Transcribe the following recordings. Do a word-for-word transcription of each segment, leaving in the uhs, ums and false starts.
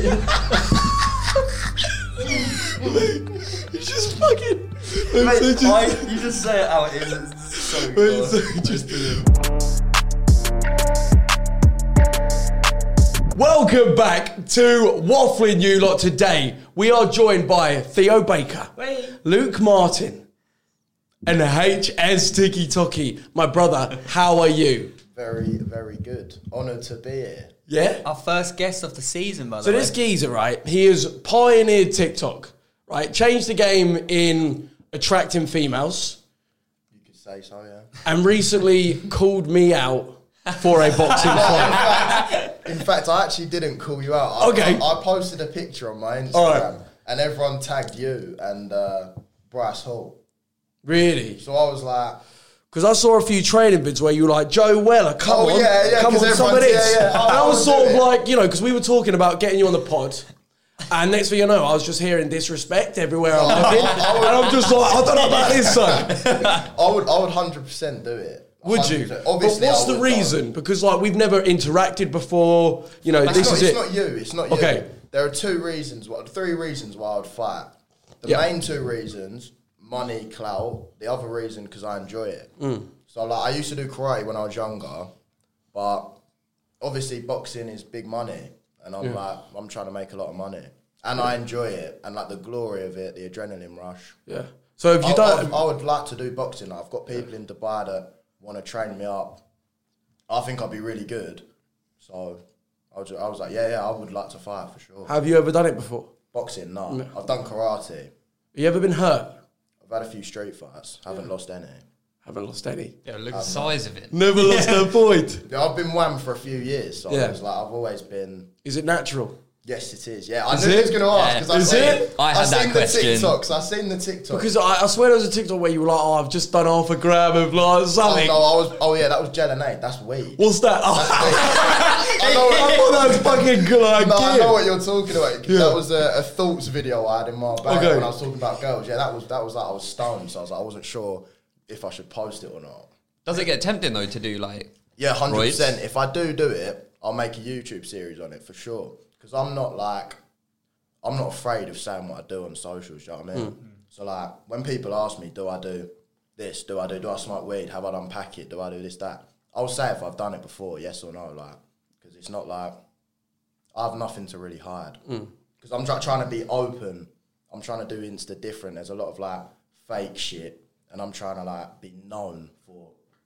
You just fucking. Mate, so just, I, you just say it how it is. It's so wait, good. so just, welcome back to Waffling You Lot. Today we are joined by Theo Baker, Wait. Luke Martin, and H S Tiki Toki. My brother, how are you? Very, very good. Honoured to be here. Yeah? Our first guest of the season, by the So way. this geezer, right, he has pioneered TikTok, right? Changed the game in attracting females. You could say so, yeah. And recently called me out for a boxing fight. In fact, I actually didn't call you out. I, Okay. I, I posted a picture on my Instagram, All right. and everyone tagged you and uh, Bryce Hall. Really? So I was like, Because I saw a few training vids where you were like, Joe Weller, come Oh, on, yeah, yeah, come 'cause on, some of everyone's- this. yeah, yeah. And I I was would sort do of it. like, you know, because we were talking about getting you on the pod. And next thing you know, I was just hearing disrespect everywhere I'm looking. And I'm just like, I don't know about this, son. I would, I would one hundred percent do it. Would you? one hundred percent. But Obviously, what's I the would, though. reason? Because like we've never interacted before. You know, That's this not, is it's it. not you. It's not you. Okay. There are two reasons. What three reasons why I would fight? The Yeah. main two reasons: money, clout. The other reason because I enjoy it. Mm. So like I used to do karate when I was younger, but obviously boxing is big money, and I'm Yeah. like I'm trying to make a lot of money, and I enjoy it, and like the glory of it, the adrenaline rush. Yeah. So if you I, don't, I, I would like to do boxing. I've got people in Dubai that want to train me up. I think I'll be really good. So I was, I was like, yeah, yeah, I would like to fight for sure. have you ever done it before? Boxing, no. No. I've done karate. Have you ever been hurt? I've had a few street fights. Haven't lost any. Haven't lost any. Yeah, look at the size of it. Never lost a point. Yeah, I've been wham for a few years. So Yeah. I was like, I've always been. Is it natural? Yes, it is. Yeah, I Is knew it? he was going to ask Yeah. because I Is seen it? I had I that seen question. the TikToks. I seen the TikToks. Because I, I swear there was a TikTok where you were like, oh, I've just done half a gram of like oh something. no, I was. Oh yeah, that was Gelinade. That's weed. What's that? Oh, I know. I thought that was fucking good idea. No, I know what you're talking about. Yeah. That was a, a thoughts video I had in my bag Okay. when I was talking about girls. Yeah, that was that was like I was stoned, so I was like I wasn't sure if I should post it or not. Does it get tempting though to do like? Yeah, hundred Roids? percent. If I do do it, I'll make a YouTube series on it for sure. Because I'm not like, I'm not afraid of saying what I do on socials. Do you know what I mean? So like, when people ask me, do I do this? Do I do? Do I smoke weed? Have I unpack it? Do I do this that? I'll say if I've done it before, yes or no. Like, because it's not like I have nothing to really hide. Because I'm try- trying to be open. I'm trying to do Insta different. There's a lot of like fake shit, and I'm trying to like be known for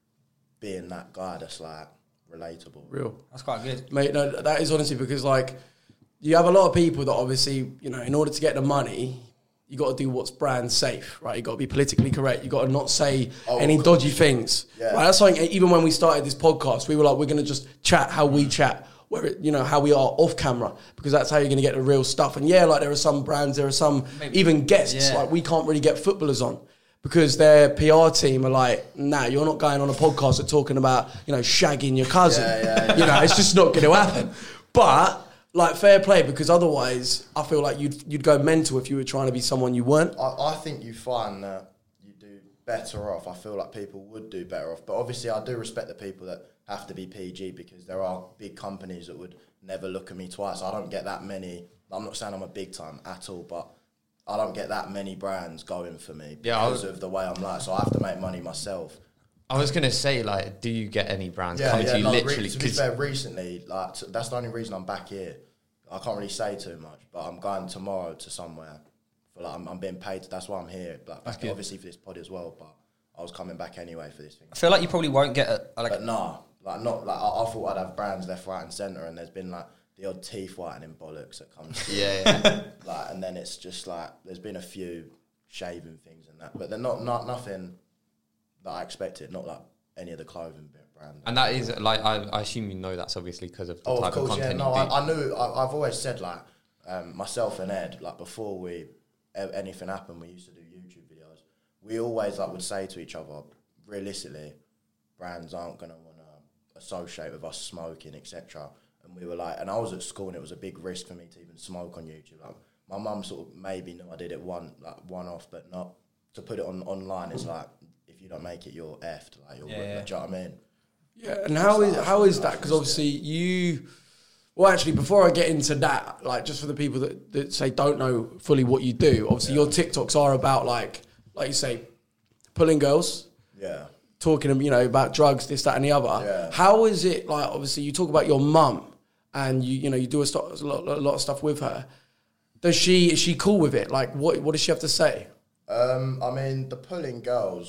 being that guy that's like relatable. Real. That's quite good. Mate, no, that is honestly because, like, you have a lot of people that obviously, you know, in order to get the money, you got to do what's brand safe, right? You got to be politically correct. You got to not say Oh, any of dodgy things. Yeah. Right? That's something, even when we started this podcast, we were like, we're going to just chat how we chat, where it, you know, how we are off camera, because that's how you're going to get the real stuff. And yeah, like, there are some brands, there are some Maybe. even guests, Yeah. like, we can't really get footballers on. Because their P R team are like, nah, you're not going on a podcast and talking about, you know, shagging your cousin. Yeah, yeah, yeah. You know, it's just not going to happen. But, like, fair play, because otherwise, I feel like you'd you'd go mental if you were trying to be someone you weren't. I, I think you find that you do better off. I feel like people would do better off. But obviously, I do respect the people that have to be P G, because there are big companies that would never look at me twice. I don't get that many. I'm not saying I'm a big time at all, but I don't get that many brands going for me Yeah, I because was- of the way I'm like. So I have to make money myself. I was gonna say like, do you get any brands Yeah, come yeah. to you no, re- literally? to be 'Cause- fair, recently, like t- that's the only reason I'm back here. I can't really say too much, but I'm going tomorrow to somewhere. For like, I'm, I'm being paid. That's why I'm here. Like, That's good. obviously for this pod as well, but I was coming back anyway for this thing. I feel like you probably won't get a, a, like. But nah, like not like I, I thought I'd have brands left, right, and centre, and there's been like the odd teeth whitening bollocks that comes. through. yeah, yeah. Like, and then it's just like there's been a few shaving things and that, but they're not not nothing that I expected. Not like any of the clothing brand. And that is like, I, I assume you know that's obviously because of the Oh, type of of, course, yeah. content No, you do. I, I knew. I, I've always said like um, myself and Ed, like before we e- anything happened, we used to do YouTube videos. We always like would say to each other, realistically, brands aren't gonna want to associate with us smoking, et cetera. And we were like, and I was at school, and it was a big risk for me to even smoke on YouTube. Like my mum sort of maybe knew I did it one like one off, but not to put it on online. It's like if you don't make it, you're effed. Like you're, Yeah, yeah. do you know what I mean? Yeah, and how is how is that? Because obviously you, Well, actually, before I get into that, like just for the people that, that say don't know fully what you do, obviously yeah. your TikToks are about like, like you say, pulling girls. Yeah. Talking, you know, about drugs, this, that, and the other. Yeah. How is it like? Obviously, you talk about your mum, and you, you know, you do a, st- a, lot, a lot of stuff with her. Does she? Is she cool with it? Like, what? What does she have to say? Um, I mean, the pulling girls.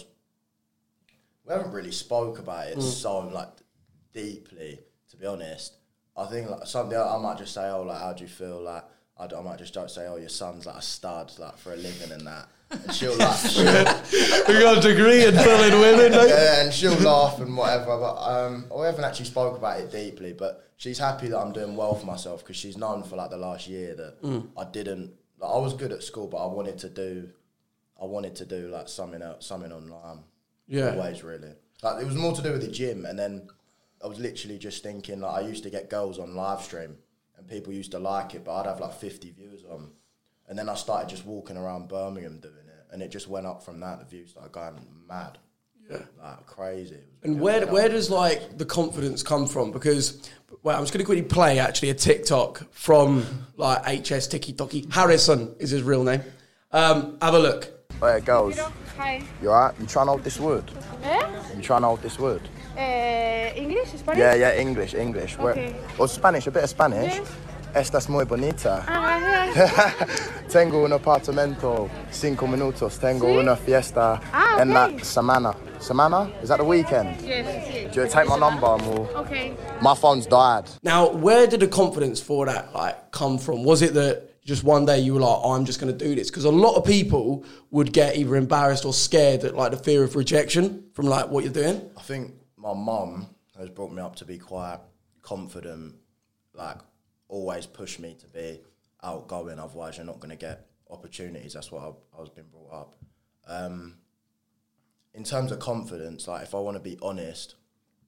We haven't really spoke about it mm. so like deeply, to be honest. I think like something I might just say, oh, like, how do you feel? Like, I, I might just don't say, oh, your son's like a stud, like for a living and that. And she'll like, she'll, you got a degree in pulling women, don't you? Yeah, and she'll laugh and whatever. But um, we haven't actually spoke about it deeply. But she's happy that I'm doing well for myself because she's known for like the last year that mm. I didn't. Like, I was good at school, but I wanted to do, I wanted to do like something else, something online. Yeah, always really. Like it was more to do with the gym, and then I was literally just thinking like I used to get girls on live stream, and people used to like it, but I'd have like fifty viewers on. And then I started just walking around Birmingham doing it, and it just went up from that. The views started going mad, yeah, like crazy. And where where does like the confidence come from? Because well, I'm just going to quickly play actually a TikTok from like H S Tiki Toki. Harrison is his real name. Um, have a look. Oh yeah, girls. Hi. You alright? You trying to hold this wood? Eh? You trying to hold this wood? Uh, English, Spanish? Yeah, yeah, English, English. Okay. Where, or Spanish, a bit of Spanish. Yes. Estás muy bonita. Ah, gracias. Tengo un apartamento, cinco minutos. Tengo ¿Sí? una fiesta Ah, en la okay. semana. Semana? Is that the weekend? Yes, yes. Do you take my number and we'll... Okay. My phone's died. Now, where did the confidence for that like come from? Was it that just one day you were like, oh, I'm just going to do this? Because a lot of people would get either embarrassed or scared at like the fear of rejection from like what you're doing. I think my mum has brought me up to be quite confident, like always push me to be outgoing, otherwise you're not going to get opportunities. That's what I, I was being brought up. Um, in terms of confidence, like if I want to be honest,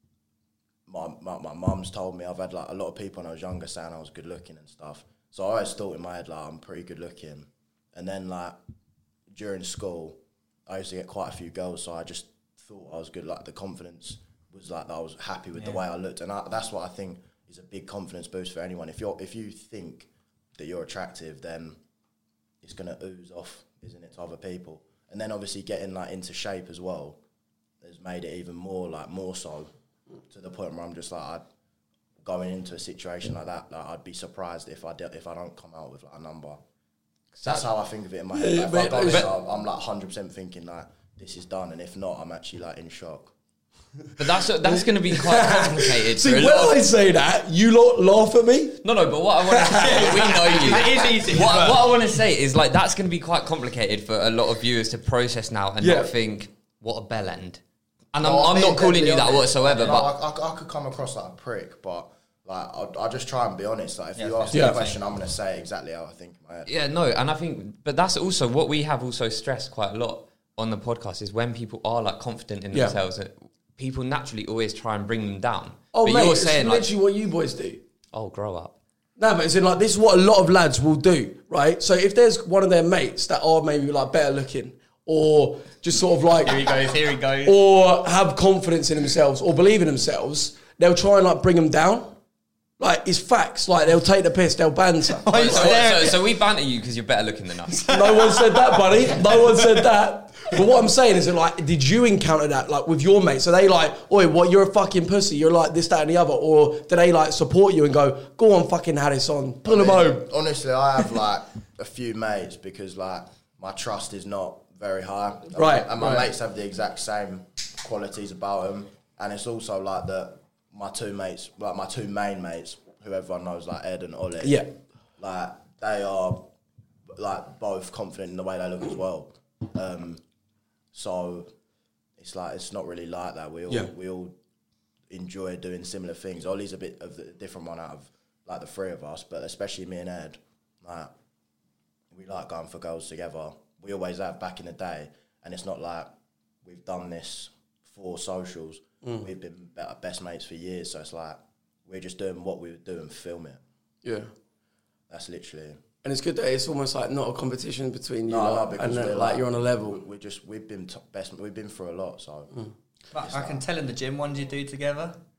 my my my mum's told me I've had like a lot of people when I was younger saying I was good looking and stuff. So I always thought in my head like I'm pretty good looking. And then like during school, I used to get quite a few girls, so I just thought I was good. Like the confidence was like that I was happy with yeah. the way I looked, and I, that's what I think is a big confidence boost for anyone. If you're if you think that you're attractive, then it's gonna ooze off, isn't it, to other people? And then obviously getting like into shape as well has made it even more like more so to the point where I'm just like I'd, going into a situation like that, like I'd be surprised if I de- if I don't come out with like a number. That's how I think of it in my head. Like, if I go so, I'm like one hundred percent thinking like this is done, and if not, I'm actually like in shock. But that's that's going to be quite complicated. See, when I say that, you lot laugh at me. No, no, but what I want to say, we know you. It is easy. What, what I want to say is like that's going to be quite complicated for a lot of viewers to process now and yeah. not think, what a bell end. And no, I'm, I'm not calling you that whatsoever. No, but I, I, I could come across like a prick, but like I, I just try and be honest. Like if yeah, you ask yeah. me a question, I'm going to say exactly how I think in my head. Yeah, no, and I think, but that's also what we have also stressed quite a lot on the podcast is when people are like confident in yeah. themselves. People naturally always try and bring them down. Oh, but mate, you're it's saying literally like, what you boys do. Oh, grow up. No, but it's in like, this is what a lot of lads will do, right? So if there's one of their mates that are maybe like better looking or just sort of like... Here he goes, here he goes. Or have confidence in themselves or believe in themselves, they'll try and like bring them down. Like, it's facts. Like, they'll take the piss, they'll banter. so, what, so, so we banter you because you're better looking than us. No one said that, buddy. No one said that. But what I'm saying is that, like, did you encounter that, like, with your mates? Are they like, oi, what, you're a fucking pussy, you're like this, that, and the other? Or do they, like, support you and go, go on, fucking have this on, pull them home? Honestly, I have, like, a few mates because, like, my trust is not very high. Right. And my right. mates have the exact same qualities about them. And it's also, like, that my two mates, like, my two main mates, who everyone knows, like, Ed and Ollie. Yeah. Like, they are, like, both confident in the way they look as well. Um... So it's like it's not really like that. We all yeah. we all enjoy doing similar things. Ollie's a bit of a different one out of like the three of us, but especially me and Ed, like we like going for goals together. We always have back in the day, and it's not like we've done this for socials. Mm. We've been better best mates for years, so it's like we're just doing what we would do and film it. Yeah, that's literally. And it's good that it's almost like not a competition between you no, lot, no, because and then, like, like you're on a level. We're just we've been t- best. We've been through a lot, so. Mm. But I can tell in the gym, what do you do together?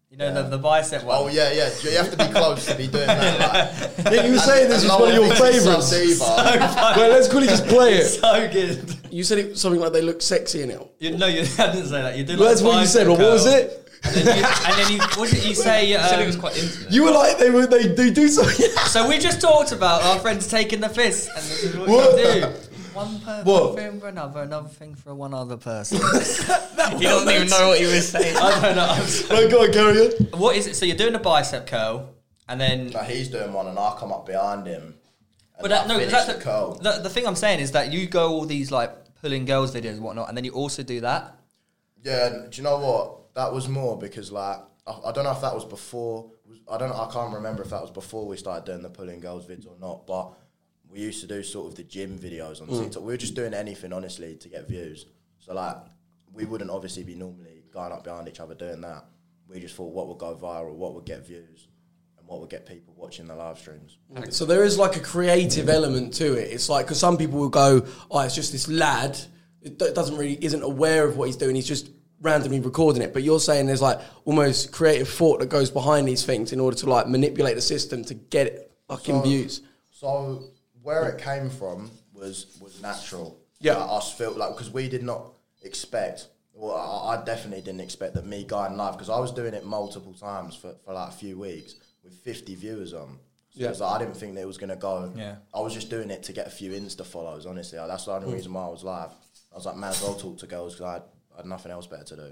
You know, Yeah. the, the bicep one. Oh yeah, yeah. You have to be close to be doing that. Like, Yeah, you were saying this and was no one of your thinks it's favourites. us either. Well, let's quickly just play it. So good. You said it was something like they look sexy in it. You, no, you, I didn't say that. You did Well, like that's what you bicep said. But what was curl. it? And then you, and then you what did you say? Um, I said it was quite intimate. You were like they were they do do something. So we just talked about our friends taking the fist, and this is what, What? you do. One person What? thing for another, another thing for one other person. He doesn't even know what he was saying. I don't know. I'm so- Right, go on, carry on. what is it? So you're doing a bicep curl, and then. Like, he's doing one, and I come up behind him. And But that, I no, finish that's the the, curl. the the thing I'm saying is that you go all these like pulling girls videos and whatnot, and then you also do that. Yeah, do you know what? That was more because like I, I don't know if that was before. I don't. I can't remember if that was before we started doing the pulling girls vids or not. But we used to do sort of the gym videos on Mm. TikTok. We were just doing anything honestly to get views. So like we wouldn't obviously be normally going up behind each other doing that. We just thought what would go viral, what would get views, and what would get people watching the live streams. So there is like a creative element to it. It's like because some people will go, "Oh, it's just this lad. It do- doesn't really isn't aware of what he's doing. He's just randomly recording it." But you're saying there's like almost creative thought that goes behind these things in order to like manipulate the system to get it fucking So- views. So where it came from was was natural. Yeah. Like, us felt like because we did not expect. Well, I, I definitely didn't expect that me going live because I was doing it multiple times for, for like a few weeks with fifty viewers on. So Yeah. it was like, I didn't think that it was gonna go. Yeah. I was just doing it to get a few Insta follows. Honestly, Like, that's the only reason why I was live. I was like, man, as well talk to girls because I had, I had nothing else better to do.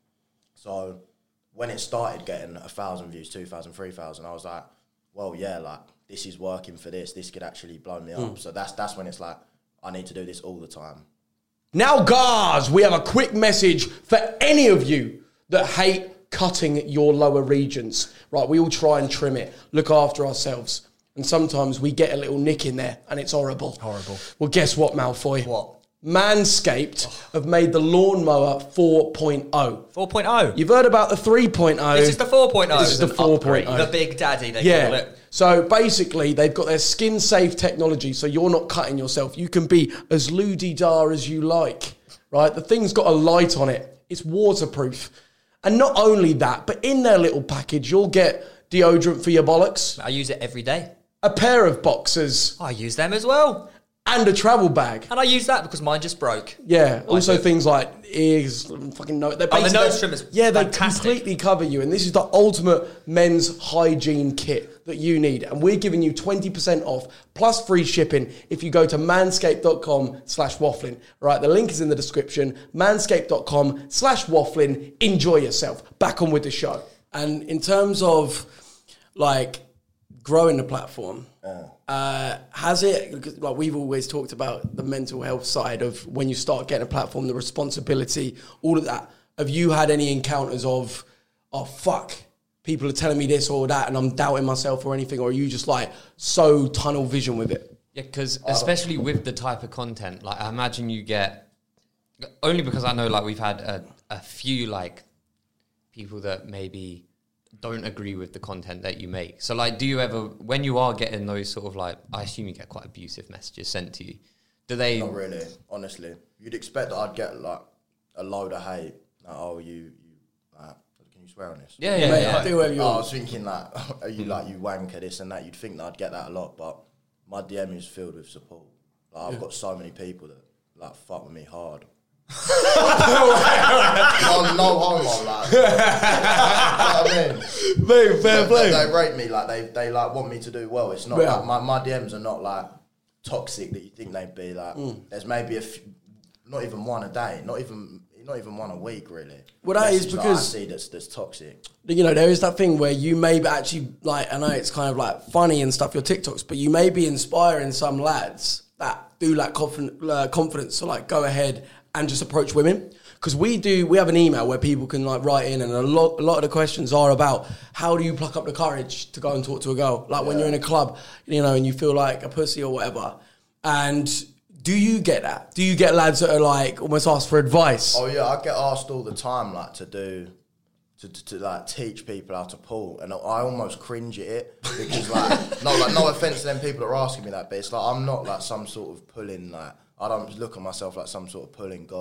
So when it started getting a thousand views, two thousand, three thousand, I was like, well, yeah, like this is working for this. This could actually blow me up. So that's that's when it's like I need to do this all the time. Now, guys, we have a quick message for any of you that hate cutting your lower regions. Right, we all try and trim it, look after ourselves, and sometimes we get a little nick in there, and it's horrible. Horrible. Well, guess what, Malfoy? What? Manscaped have made the lawnmower four point oh. four point oh. You've heard about the three point oh. This is the four point oh. This is the four point oh. The big daddy, they call Yeah. it. So basically, they've got their skin-safe technology, so you're not cutting yourself. You can be as loo-dee-dar as you like, right? The thing's got a light on it. It's waterproof. And not only that, but in their little package, you'll get deodorant for your bollocks, I use it every day. a pair of boxers, I use them as well. and a travel bag. And I use that because mine just broke. Yeah. Also do. things like ears, fucking nose. They're Oh, the basically- nose trimmers. Yeah, they Fantastic. completely cover you. And this is the ultimate men's hygiene kit that you need. And we're giving you twenty percent off plus free shipping if you go to manscaped.com slash waffling. Right, the link is in the description. Manscaped.com slash waffling. Enjoy yourself. Back on with the show. And in terms of like growing the platform, uh, has it, because, like we've always talked about the mental health side of when you start getting a platform, the responsibility, all of that. Have you had any encounters of, oh fuck, people are telling me this or that and I'm doubting myself or anything, or are you just like so tunnel vision with it? Yeah, because especially with the type of content, like I imagine you get, only because I know like we've had a, a few like people that maybe don't agree with the content that you make. So like, do you ever, when you are getting those sort of like, I assume you get quite abusive messages sent to you, do they? Not really, honestly. You'd expect that I'd get like a load of hate. Like, oh, you, you, like, can you swear on this? Yeah, yeah, Mate, yeah. do whatever you Oh, I want. was thinking like, are you like you wanker this and that? You'd think that I'd get that a lot, but my D M is filled with support. Like I've got so many people that like fuck with me hard. no, no homo, like. You know what I mean? Mate, fair They, they rate me like they they like want me to do well. It's not Yeah. like my, my D Ms are not like toxic that you think they'd be. Like there's maybe a few, not even one a day, not even not even one a week really. Well, that is Message that because- I see that's that's toxic. You know, there is that thing where you may be actually, like, I know it's kind of like funny and stuff, your TikToks, but you may be inspiring some lads that do like confident, uh, confidence to like go ahead and just approach women. Because we do, we have an email where people can like write in, and a lot, a lot of the questions are about how do you pluck up the courage to go and talk to a girl? Like when Yeah. you're in a club, you know, and you feel like a pussy or whatever. And do you get that? Do you get lads that are like almost ask for advice? Oh yeah, I get asked all the time like to do. To, to, to like teach people how to pull, and I almost cringe at it because like no like no offense to them people that are asking me that, but it's like I'm not like some sort of pulling, like I don't look at myself like some sort of pulling god.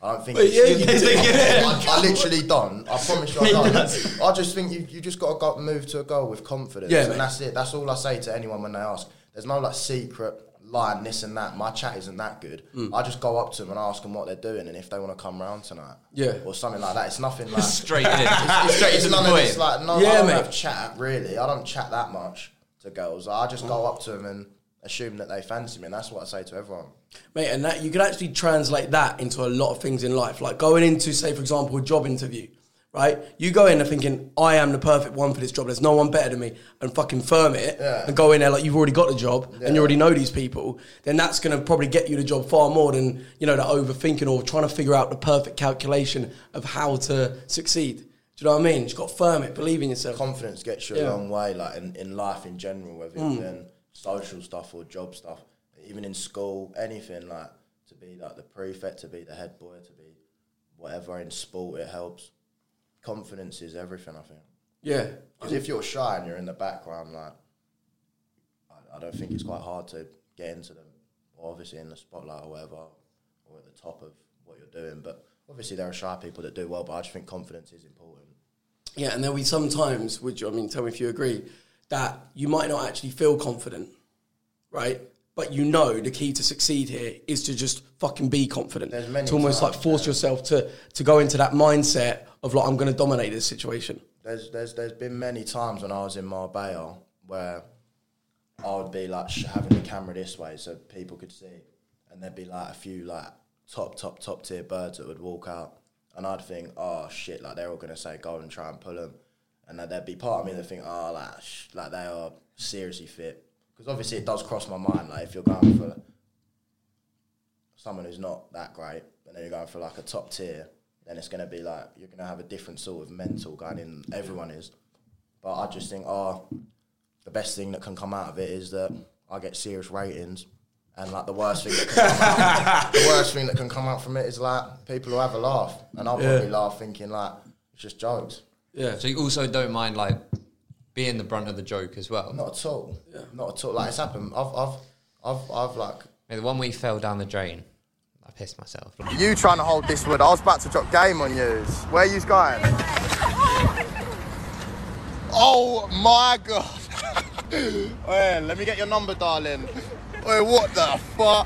I don't think. But it's, yeah, you think it. I, I literally don't. I promise you, I don't. I just think you you just got to go, move to a goal with confidence, Yeah, and mate. that's it. That's all I say to anyone when they ask. There's no like secret line, this and that. My chat isn't that good. Mm. I just go up to them and ask them what they're doing and if they want to come round tonight. Yeah. Or something like that. It's nothing like Straight in. It's, Straight it's to the none of point. this like no. Yeah, I don't mate. have chat really. I don't chat that much to girls. I just go up to them and assume that they fancy me, and that's what I say to everyone. Mate, and that you could actually translate that into a lot of things in life. Like going into, say, for example, a job interview, right? You go in there thinking, I am the perfect one for this job. There's no one better than me, and fucking firm it, Yeah. and go in there like you've already got the job Yeah. and you already know these people. Then that's going to probably get you the job far more than, you know, the overthinking or trying to figure out the perfect calculation of how to succeed. Do you know what I mean? You've got to firm it, believe in yourself. Confidence gets you Yeah. a long way, like in, in life in general, whether it's in social stuff or job stuff, even in school, anything, like to be like the prefect, to be the head boy, to be whatever in sport, it helps. Confidence is everything, I think. Yeah. Because if you're shy and you're in the background, like I, I don't think it's quite hard to get into them, or obviously in the spotlight or whatever, or at the top of what you're doing. But obviously there are shy people that do well, but I just think confidence is important. Yeah, and there'll be some times, would you, I mean, tell me if you agree, that you might not actually feel confident, right? But you know the key to succeed here is to just fucking be confident. There's many to almost times, like force yeah. yourself to, to go into that mindset of like, I'm going to dominate this situation. There's there's there's been many times when I was in Marbella where I would be like sh- having the camera this way so people could see, and there'd be like a few like top top top tier birds that would walk out, and I'd think, oh shit, like they're all gonna say go and try and pull them, and then there'd be part of me that think, oh like sh- like they are seriously fit, because obviously it does cross my mind, like if you're going for someone who's not that great and then you're going for like a top tier, then it's going to be like, you're going to have a different sort of mental going in, everyone is. But I just think, oh, the best thing that can come out of it is that I get serious ratings, and like the worst thing that can come out, the worst thing that can come out from it is like people who have a laugh, and I'll Yeah. probably laugh thinking like, it's just jokes. Yeah. So you also don't mind like being the brunt of the joke as well. Not at all. Yeah. Not at all. Like it's happened. I've, I've, I've, I've like. Maybe the one where you fell down the drain, I pissed myself. You trying to hold this wood? I was about to drop game on you. Where are you going? Oh my god! Hey, let me get your number, darling. Wait, what the fuck?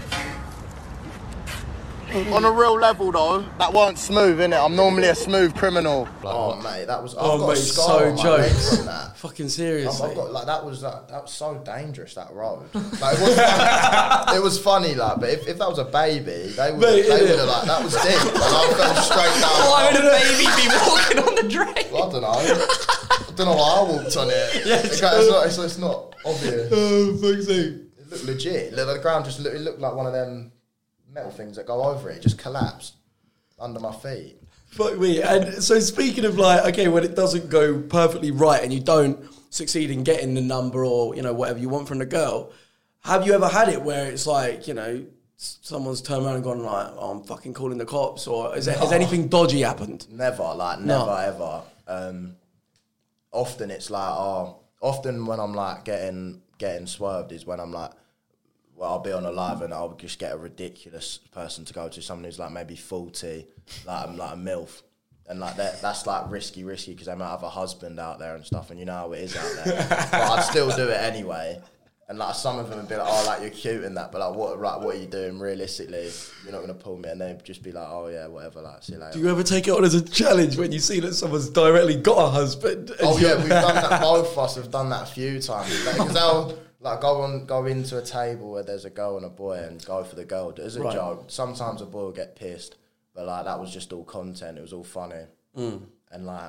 On a real level though, that weren't smooth, innit? I'm normally a smooth criminal. Oh mate, that was. I've Oh, got mate, a scar so on my leg jokes. from that. Fucking I've, seriously. I've got like that was like, that was so dangerous, that road. Like, it, was funny. It was funny, like, but if, if that was a baby, they would Mate, they innit? would have like that was deep. And I fell straight down. Why would a baby be walking on the drain? I don't know. I don't know why I walked on it. Yeah, it's, it's, not, it's, it's not obvious. Oh, fuck's sake. It looked legit. Look, the ground just looked, it looked like one of them metal things that go over it. It just collapsed under my feet. Fuck me. And so speaking of like, okay, when it doesn't go perfectly right and you don't succeed in getting the number or, you know, whatever you want from the girl, have you ever had it where it's like, you know, s- someone's turned around and gone like, oh, I'm fucking calling the cops, or is there, has anything dodgy happened? Never, like No. never ever. Um, often it's like, oh, often when I'm like getting getting swerved is when I'm like, well, I'll be on a live and I'll just get a ridiculous person to go to, someone who's like maybe forty, like I'm like a MILF. And like that, that's like risky, risky because they might have a husband out there and stuff, and you know how it is out there. But I'd still do it anyway. And like some of them would be like, "Oh, like you're cute and that," but like, what, like, what are you doing realistically? You're not gonna pull me, and they'd just be like, "Oh yeah, whatever." Like, see you later. Do you ever take it on as a challenge when you see that someone's directly got a husband? and Oh you're- yeah, we've done that. Both of us have done that a few times. Because they'll like go on, go into a table where there's a girl and a boy, and go for the girl. As a Right. joke. Sometimes a boy will get pissed, but like that was just all content. It was all funny, Mm. and like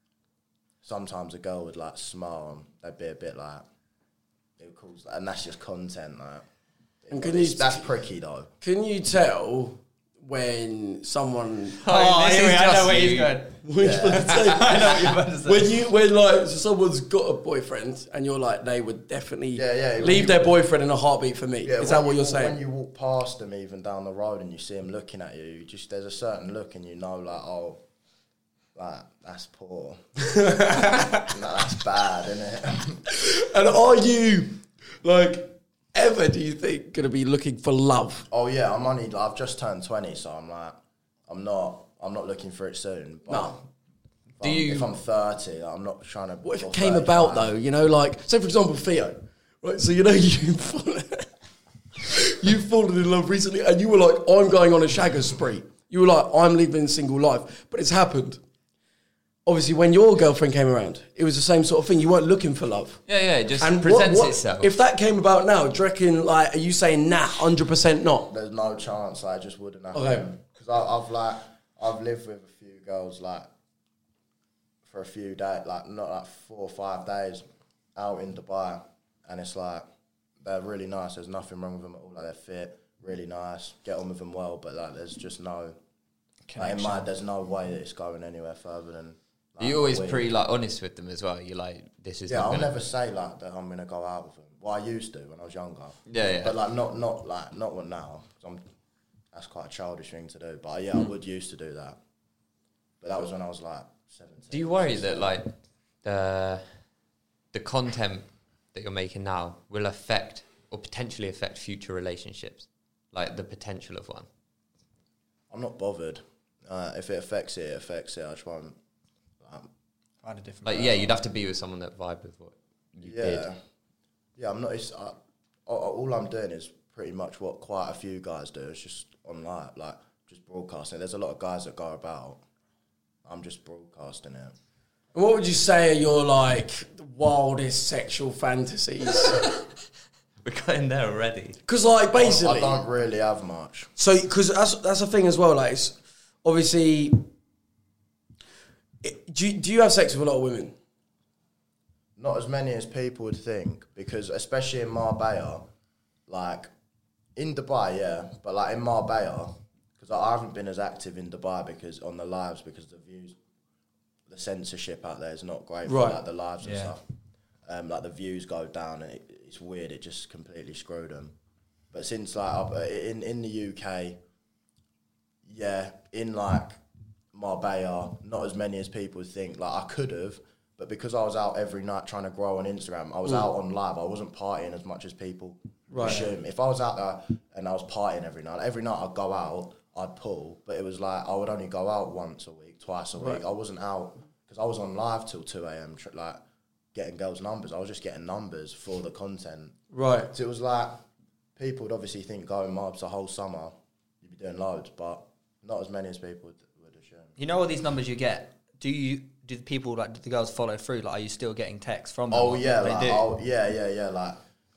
sometimes a girl would like smile and they'd be a bit like, it would cause, and that's just content. Like, And can it's- you- that's pricky though. Can you tell when someone... Oh, this anyway, is I know just where he's you. going. Which Yeah. would say- I know what you're about to say. When you, when like someone's got a boyfriend and you're like, they would definitely Yeah, yeah, when leave you- their boyfriend in a heartbeat for me. Yeah, Is that when what you you're walk- saying? When you walk past them, even down the road, and you see them looking at you, you just there's a certain look, and you know, like, oh, like that's poor. No, that's bad, isn't it? And are you like ever? Do you think going to be looking for love? Oh yeah, I'm only. I've just turned twenty, so I'm like, I'm not. I'm not looking for it soon. But No. If, Do I'm, you- if I'm thirty, like, I'm not trying to. What if or it came about thirty-five. though? You know, like say for example, Theo, right? So you know you you've fallen in love recently, and you were like, I'm going on a shagger spree. You were like, I'm living a single life, but it's happened. Obviously, when your girlfriend came around, it was the same sort of thing. You weren't looking for love. Yeah, yeah, it just And presents what, what, itself. if that came about now, do you reckon, like, are you saying nah, hundred percent not? There's no chance. Like, it just wouldn't happen. Okay. Because I've like I've lived with a few girls like for a few days, like not like four or five days out in Dubai, and it's like they're really nice. There's nothing wrong with them at all. Like they're fit, really nice, get on with them well. But like, there's just no. Like, in my, there's no way that it's going anywhere further than. Like, You're always we- pretty like honest with them as well. You're like, this is Yeah, not I'll gonna... never say like that I'm gonna go out with them. Well, I used to when I was younger. Yeah, yeah. But like not not like not what now. 'Cause I'm, that's quite a childish thing to do. But yeah, I would used to do that. But that was when I was like seventeen. Do you worry that like the the content that you're making now will affect or potentially affect future relationships, like the potential of one? I'm not bothered. Uh, if it affects it, it affects it. I just want. Um, Find a different. Like, yeah, you'd have to be with someone that vibe with what you yeah, did. yeah. I'm not. It's, I, all, all I'm doing is pretty much what quite a few guys do. It's just online, like just broadcasting. There's a lot of guys that go about. I'm just broadcasting it. And what would you say are your like wildest sexual fantasies? We're getting there already. Because like basically, I don't really have much. so because that's that's the thing as well. Like, it's obviously, it, do you, do you have sex with a lot of women? Not as many as people would think, because especially in Marbella, like in Dubai, yeah, but like in Marbella, because I haven't been as active in Dubai because on the lives because the views, the censorship out there is not great Right. for like the lives and Yeah. stuff. Um, like the views go down and it, it's weird. It just completely screwed them. But since like up, uh, in in the U K, yeah, in like Marbella, not as many as people would think. Like I could have, but because I was out every night trying to grow on Instagram, I was out on live. I wasn't partying as much as people Right. assume. If I was out there and I was partying every night, every night I'd go out, I'd pull, but it was like I would only go out once a week, twice a week. Right. I wasn't out because I was on live till two a.m. tr- like getting girls' numbers. I was just getting numbers for the content. Right. So it was like people would obviously think going mobs the whole summer, you'd be doing loads, but not as many as people would, would assume. You know all these numbers you get. Do you? Do the people like? Do the girls follow through? Like, are you still getting texts from them? Oh yeah, they like, do. oh, yeah, yeah, yeah. Like,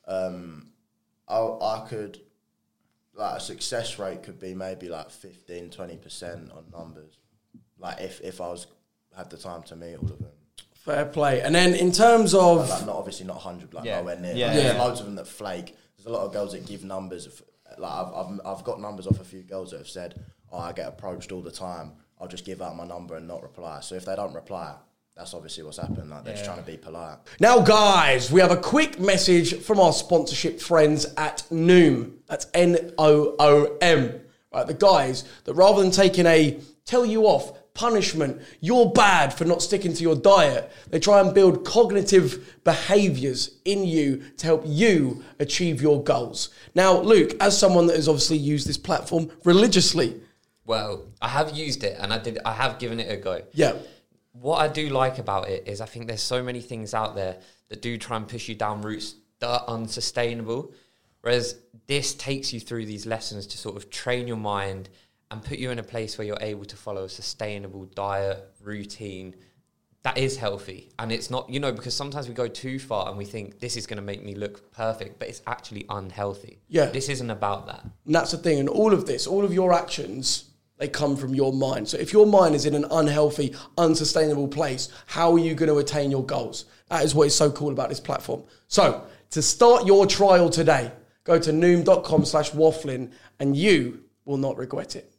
um, I I could like a success rate could be maybe like fifteen, twenty percent on numbers. Like if if I was had the time to meet all of them. Fair play. And then in terms of Like not obviously not hundred, like Yeah. nowhere near. Yeah. Like, there's Yeah. loads of them that flake. There's a lot of girls that give numbers. Of, like I've, I've I've got numbers off a few girls that have said, "Oh, I get approached all the time. I'll just give out my number and not reply." So if they don't reply, that's obviously what's happened. Like they're just Yeah. trying to be polite. Now, guys, we have a quick message from our sponsorship friends at Noom. That's N O O M. Right, the guys that rather than taking a tell you off punishment, you're bad for not sticking to your diet, they try and build cognitive behaviours in you to help you achieve your goals. Now, Luke, as someone that has obviously used this platform religiously, Well, I have used it and I did. I have given it a go. yeah, What I do like about it is I think there's so many things out there that do try and push you down routes that are unsustainable. Whereas this takes you through these lessons to sort of train your mind and put you in a place where you're able to follow a sustainable diet, routine that is healthy. And it's not, you know, because sometimes we go too far and we think this is going to make me look perfect, but it's actually unhealthy. Yeah. This isn't about that. and that's the thing. And all of this, all of your actions, they come from your mind. So if your mind is in an unhealthy, unsustainable place, how are you going to attain your goals? That is what is so cool about this platform. So to start your trial today, go to noom.com slash waffling and you will not regret it.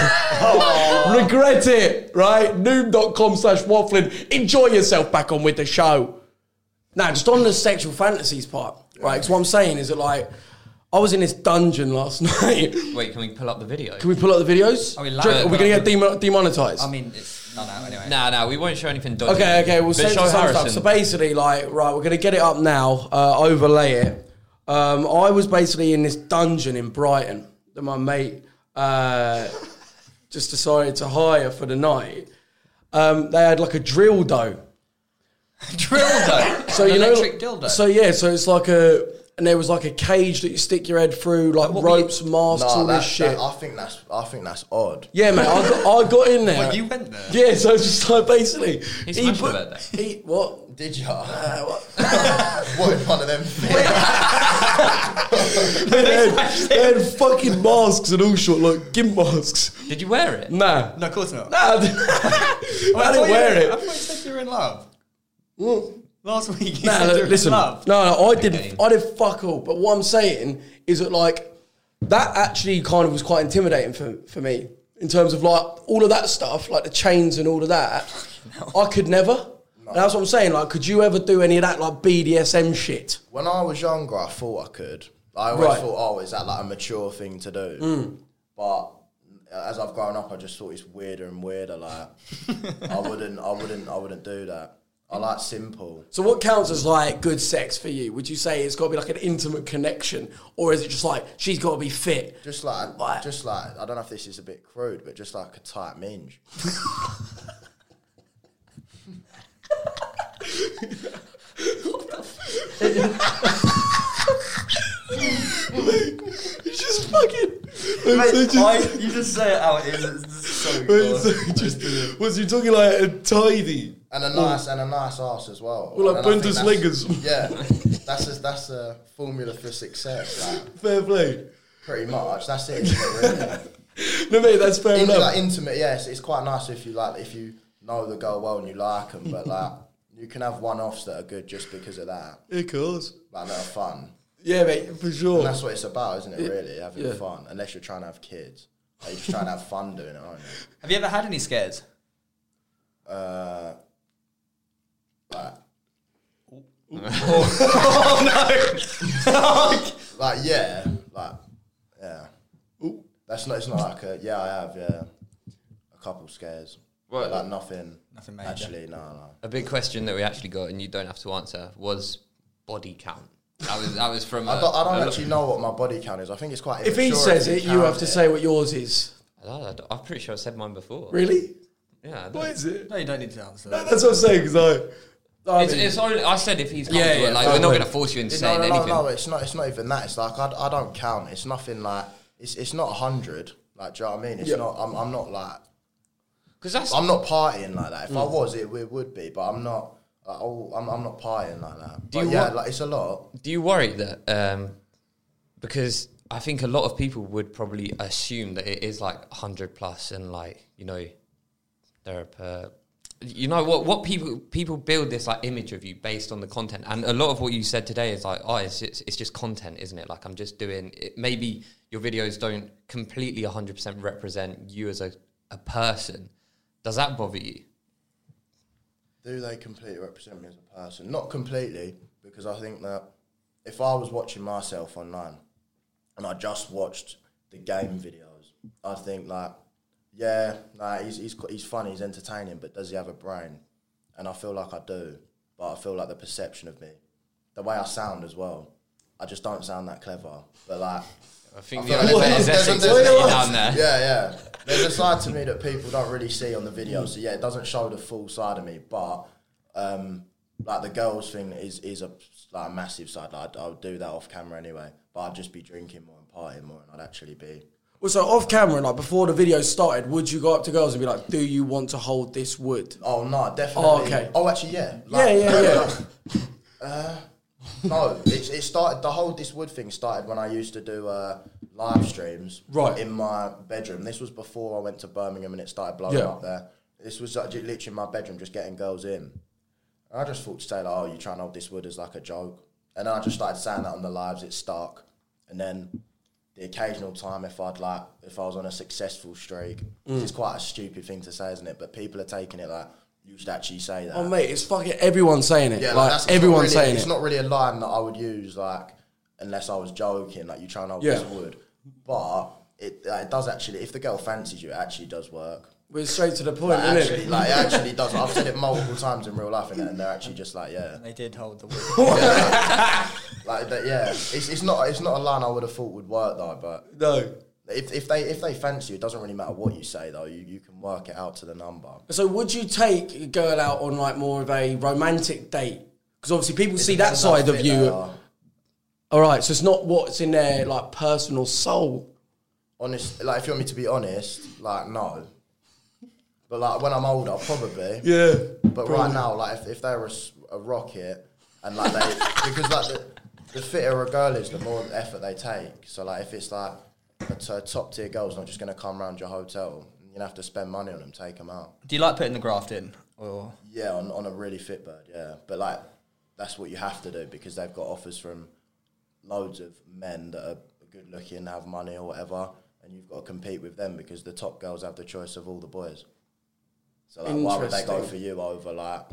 Regret it, right? Noom.com slash waffling. Enjoy yourself. Back on with the show. Now, just on the sexual fantasies part, right? Because what I'm saying is that, like, I was in this dungeon last night. Wait, can we pull up the video? Can we pull up the videos? Are we Do you live? reckon- Are we going to get demo- demonetized? I mean, it's not out anyway. Nah, nah, we won't show anything dodgy. Okay, okay, we'll But send show you some stuff. Harrison. So basically, like, right, we're going to get it up now, uh, overlay it. Um, I was basically in this dungeon in Brighton that my mate uh, just decided to hire for the night, um, they had like a drill dough. Dildo. So An you know, electric dildo. so yeah, so it's like a, and there was like a cage that you stick your head through, like What were you- ropes, masks, Nah, all that, this shit. that- I think that's I think that's odd. Yeah, mate, I got, I got in there. Well, you went there. Yeah, so it's just like basically, He smashed the bed there. he what? Did you? Uh, what? what in one of them? they, had, they had fucking masks and all short, like gimp masks. Did you wear it? Nah, No, of course not. nah, I didn't, Well, I thought didn't you wear were- I it. thought you said you were in love. Well, Last week you Nah, said you were listen, in love. no, no, I Okay. did, I did fuck all. But what I'm saying is that like that actually kind of was quite intimidating for for me in terms of like all of that stuff, like the chains and all of that. I could never. And that's what I'm saying. Like, could you ever do any of that like B D S M shit? When I was younger, I thought I could. I always Right. thought, oh, is that like a mature thing to do? But as I've grown up, I just thought it's weirder and weirder. Like, I wouldn't, I wouldn't, I wouldn't do that. I like simple. So what counts as like good sex for you? Would you say it's got to be like an intimate connection, or is it just like she's got to be fit? Just like, Like- just like, I don't know if this is a bit crude, but just like a tight minge. It's just fucking. Mate, I, you just say it how it is. It's just so cool. So just, was you talking like a tidy? And a nice, and a nice ass as well. Well, like And I think Bundesligas. that's- Yeah, that's a, that's a formula for success. Like, Fair play. pretty much, that's it. Isn't it, really? No, mate, that's fair In, enough. like intimate, yes, it's quite nice if you like if you know the girl well and you like them, but like you can have one-offs that are good just because of that, Yeah, of course. like that are fun. Yeah, mate, for sure. And that's what it's about, isn't it? Really, having Yeah. fun. Unless you're trying to have kids, like, you're just trying to have fun doing it, aren't you? Have you ever had any scares? Uh, like, like yeah, like yeah. That's not. It's not like a yeah. I have yeah. A couple scares. Well, But like nothing. Nothing major. Actually, no, no. A big question that we actually got, and you don't have to answer, was body count. That was that was from. I a- don't, I don't a- actually know what my body count is. I think it's quite. if he immature says you it, you count have to it. say what yours is. I don't- I don't- I'm pretty sure I said mine before. Really? Yeah. I don't- What is it? No, you don't need to answer No, that. that's what I'm saying, because I... I It's, mean- it's only, I said if he's Yeah, comfortable, yeah, like no, we're not wait. going to force you into No, saying no, no, anything. no, it's not. It's not even that. It's like I, I don't count. It's nothing like. It's it's not a hundred. Like, do you know what I mean? It's Yeah. not. I'm I'm not like. Because that's I'm not partying like that. If I Mm. was, it, it would be. But I'm not. Like, oh, I'm I'm not partying like that. Do But you yeah, want- like it's a lot. Do you worry that um, because I think a lot of people would probably assume that it is like one hundred plus and like, you know, they're a per, you know what what people people build this like image of you based on the content, and a lot of what you said today is like, oh, it's it's, it's just content, isn't it? Like I'm just doing it. Maybe your videos don't completely one hundred percent represent you as a, a person. Does that bother you? Do they completely represent me as a person? Not completely, because I think that if I was watching myself online and I just watched the game videos, I think like, yeah, nah, he's he's he's funny, he's entertaining, but does he have a brain? And I feel like I do, but I feel like the perception of me, the way I sound as well, I just don't sound that clever. But like, I think I the feel only like bit is there's- Essex there's- is there's- down there. Yeah, yeah. There's a side to me that people don't really see on the video. So yeah, it doesn't show the full side of me. But um, like the girls thing is is a like a massive side. Like, I'd, I would do that off camera anyway. But I'd just be drinking more and partying more, and I'd actually be. Well, so off camera, like before the video started, would you go up to girls and be like, do you want to hold this wood? Oh no, definitely. Oh, okay. Oh, actually, yeah. Yeah, yeah, yeah. Uh, no, it, it started. The whole this wood thing started when I used to do uh, live streams Right. in my bedroom. This was before I went to Birmingham and it started blowing Yeah. up there. This was like, literally in my bedroom, just getting girls in. And I just thought to say like, "Oh, you trying to hold this wood as like a joke?" And then I just started saying that on the lives. It stuck, and then the occasional time if I'd like if I was on a successful streak, Mm. it's quite a stupid thing to say, isn't it? But people are taking it like you should actually say that. Oh, mate, it's fucking everyone saying it. Yeah, like, like, that's, it's not everyone's really, saying it's it. not really a line that I would use, like, unless I was joking, like, you trying to hold Yeah. this wood. But it, uh, it does actually, if the girl fancies you, it actually does work. We're straight to the point, Like, isn't actually, it? like, it actually does. I've said it multiple times in real life, innit, and they're actually just like, yeah. They did hold the wood. Like, that, yeah. It's, it's, not, it's not a line I would have thought would work, though, but No. If if they if they fancy you, it doesn't really matter what you say though. You you can work it out to the number. So would you take a girl out on like more of a romantic date? Because obviously people It see that depends how side of fit they you. are. All right, so it's not what's in their like personal soul. Honest, like if you want me to be honest, like no. But like when I'm older, probably. Yeah. But right now, like if, if they were a, s- a rocket and like they because like the, the fitter a girl is, the more effort they take. So like if it's like a, t- a top tier girl's not just gonna come around your hotel, you're gonna have to spend money on them, take them out. Do you like putting the graft in? Or Yeah, on, on a really fit bird, yeah. But like that's what you have to do because they've got offers from loads of men that are good looking, have money or whatever, and you've got to compete with them because the top girls have the choice of all the boys. So like, why would they go Interesting. for you over like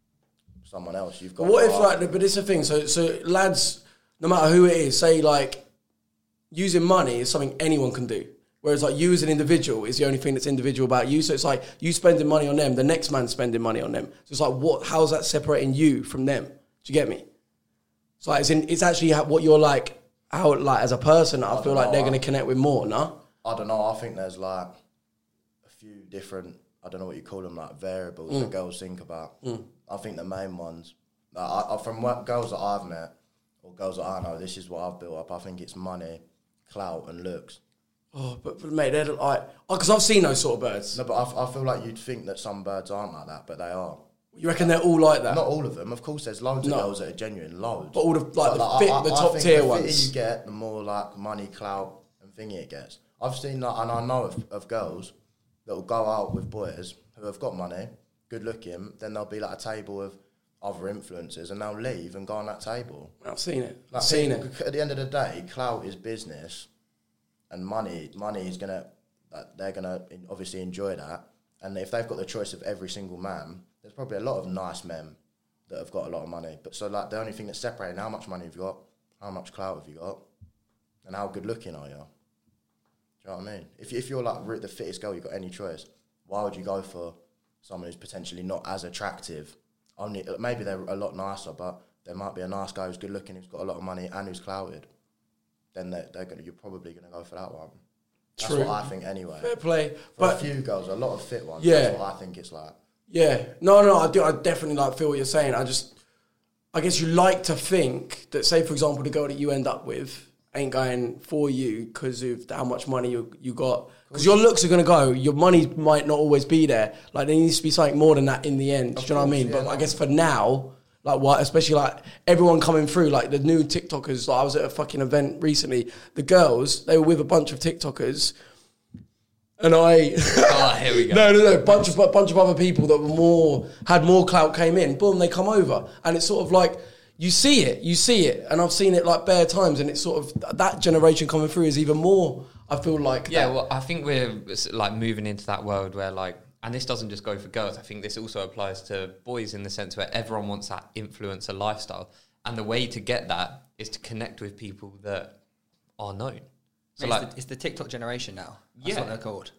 someone else? You've got. But what to if go like? up. But it's the thing. So so lads, no matter who it is, say like using money is something anyone can do. Whereas like you as an individual is the only thing that's individual about you. So it's like you spending money on them, the next man spending money on them. So it's like what? How's that separating you from them? Do you get me? So like, it's, in, it's actually what you're like out like as a person. I, I feel don't like know, they're I- going to connect with more. No. I don't know. I think there's like a few different. I don't know what you call them, like variables that girls think about. I think the main ones, like, I, I, from what girls that I've met or girls that I know, this is what I've built up. I think it's money, clout, and looks. Oh, but, but mate, they're like because I've seen those sort of birds. No, but I, I feel like you'd think that some birds aren't like that, but they are. You reckon they're all like that? Not all of them. Of course, there's loads No. of girls that are genuine, loads. But all the- like, the I- fit- I- the I top think tier the ones. fitter you get, the more like money, clout, and thingy it gets. I've seen that, and I know of, of girls that will go out with boys who have got money, good looking. Then there'll be like a table of other influencers, and they'll leave and go on that table. I've seen it. Like, I've seen people- it. At the end of the day, clout is business, and money money is gonna like, they're gonna in- obviously enjoy that. And if they've got the choice of every single man, there's probably a lot of nice men that have got a lot of money. But so like the only thing that's separating how much money have you got, how much clout have you got, and how good looking are you? Do you know what I mean? If if you're like re- the fittest girl, you've got any choice. Why would you go for someone who's potentially not as attractive? Only maybe they're a lot nicer, but there might be a nice guy who's good looking, who's got a lot of money, and who's clouted. Then they're, they're gonna, you're probably gonna go for that one. That's True. what I think anyway. Fair play, For but a few girls, a lot of fit ones. Yeah. That's what I think it's like. yeah, no, no, I do. I definitely like feel what you're saying. I just, I guess you like to think that, say for example, the girl that you end up with ain't going for you because of how much money you you got. Because your looks are gonna go, your money might not always be there. Like there needs to be something more than that in the end. Do you know what I course, mean? yeah, but no. I guess for now, like what, especially like everyone coming through, like the new TikTokers. Like I was at a fucking event recently. The girls, they were with a bunch of TikTokers. And I, Oh, here we go. no, no, no, bunch of bunch of other people that were more had more clout came in. Boom, they come over, and it's sort of like you see it, you see it, and I've seen it like bare times, and it's sort of that generation coming through is even more. I feel like Yeah, that. well, I think we're like moving into that world where like, and this doesn't just go for girls. I think this also applies to boys in the sense where everyone wants that influencer lifestyle, and the way to get that is to connect with people that are known. So it's, like, the, it's the TikTok generation now. That's Yeah. what they're called.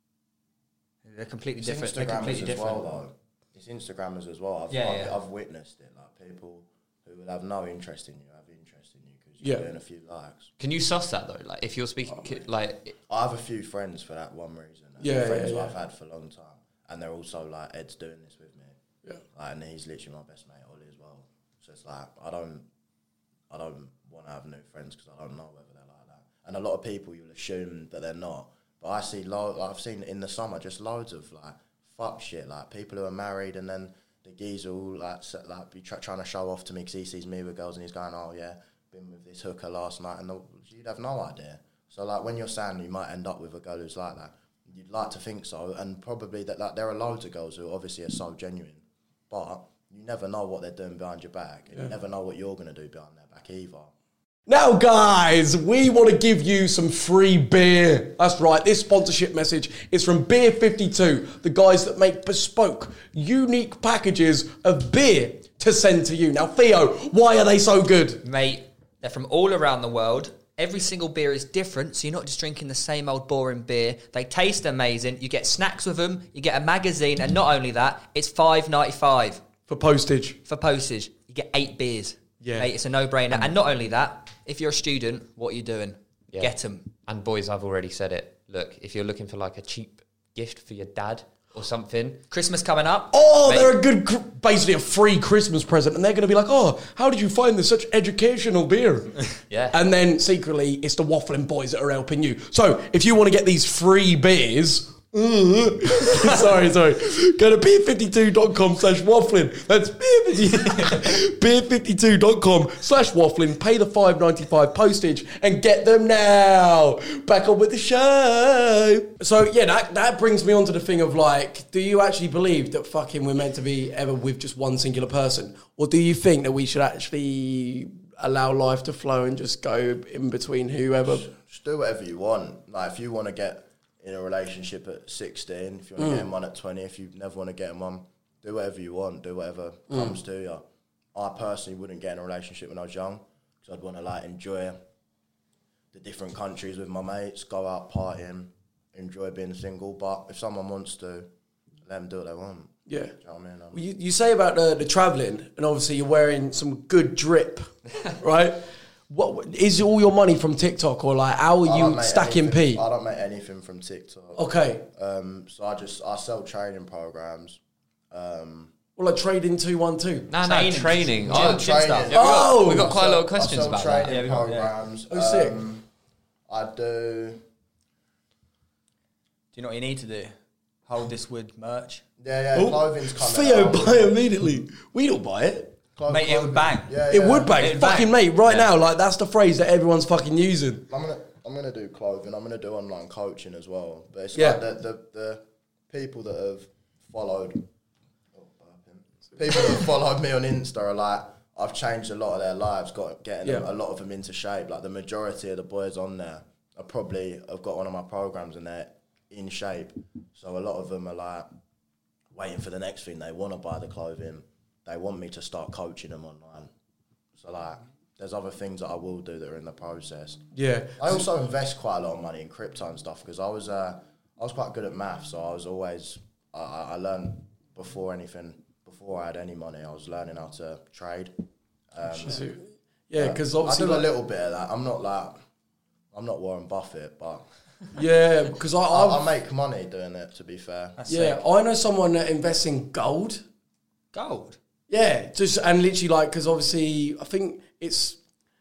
They're completely It's different. They're Instagrammers completely as different. well, though. It's Instagrammers as well. I've, Yeah, I've, yeah. I've witnessed it. Like people who would have no interest in you have interest in you because you're Yeah. doing a few likes. can you suss that though? Like, if you're speaking, Oh, ki- like, I have a few friends for that one reason. and Yeah, friends yeah, who yeah. I've had for a long time, and they're also like Ed's doing this with me. Yeah. Like, and he's literally my best mate, Ollie, as well. So it's like I don't, I don't want to have new friends because I don't know whether they're like that. And a lot of people you'll assume that they're not, but I see lo- like I've seen in the summer just loads of like fuck shit, like people who are married and then the geezer will like s- like be try- trying to show off to me because he sees me with girls and he's going, oh yeah, been with this hooker last night, and the, you'd have no idea. So like when you're saying you might end up with a girl who's like that, you'd like to think so, and probably that like there are loads of girls who obviously are so genuine, but you never know what they're doing behind your back, and you never know what you're going to do behind their back either. Now, guys, we want to give you some free beer. That's right, this sponsorship message is from Beer fifty-two, the guys that make bespoke, unique packages of beer to send to you. Now, Theo, why are they so good? Mate, they're from all around the world. Every single beer is different, so you're not just drinking the same old boring beer. They taste amazing. You get snacks with them. You get a magazine, and not only that, it's five ninety-five For postage. for postage. You get eight beers. Yeah. Mate, it's a no-brainer. And not only that, if you're a student, what are you doing? Yeah. Get them. And boys, I've already said it. Look, if you're looking for like a cheap gift for your dad or something, Christmas coming up. Oh, Mate. they're a good, cr- basically a free Christmas present, and they're going to be like, "Oh, how did you find this such educational beer?" Yeah. And then secretly, it's the Waffling Boys that are helping you. So if you want to get these free beers. sorry, sorry. Go to beer fifty-two dot com slash waffling. That's beer fifty-two dot com slash waffling. Pay the five ninety-five postage and get them now. Back on with the show. So yeah, that, that brings me on to the thing of like, do you actually believe that fucking we're meant to be ever with just one singular person? Or do you think that we should actually allow life to flow and just go in between whoever? Just do whatever you want. Like, if you want to get in a relationship at sixteen, if you want to Mm. get in one at twenty, if you never want to get in one, do whatever you want, do whatever Mm. comes to you. I personally wouldn't get in a relationship when I was young, because I'd want to like enjoy the different countries with my mates, go out partying, enjoy being single. But if someone wants to, let them do what they want. Yeah. Do you know what I mean? Um, Well, You, you say about the, the travelling, and obviously you're wearing some good drip, right? What is all your money from TikTok, or like how I are don't you make stacking anything- P? I don't make anything from TikTok. Okay, Um, so I just I sell training programs. Um, well, like trading two one two. no, no, Training. training. Gym- Oh, gym training. stuff. yeah, we got, Oh! we got quite a lot of I questions sell about training that. Yeah, we got- yeah. programs. Oh, sick. Um, I do. Do you know what you need to do? Hold this wood merch. Yeah, yeah. Clothing's coming. Theo, out. buy immediately. We don't buy it. Clo- Mate, it would clothing- bang. Yeah, It yeah. would bang, It'd fucking bang. mate. Right Yeah. now, like that's the phrase that everyone's fucking using. I'm gonna I'm gonna do clothing. I'm gonna do online coaching as well. But it's Yeah. like the, the the people that have followed. Oh, burping. People that have followed me on Insta are like, I've changed a lot of their lives, got getting them, Yeah. a lot of them into shape. Like the majority of the boys on there are probably have got one of my programs and they're in shape. So a lot of them are like waiting for the next thing. They want to buy the clothing. They want me to start coaching them online. So like, there's other things that I will do that are in the process. Yeah. I also invest quite a lot of money in crypto and stuff because I was uh, I was quite good at math, so I was always I, I learned before anything before I had any money. I was learning how to trade. Um, Yeah, because I obviously, do a like- little bit of that. I'm not like I'm not Warren Buffett, but yeah, because I, I, I've, I make money doing it. To be fair, That's yeah, sick. I know someone that invests in gold. Gold. Yeah, just and literally like because obviously I think it's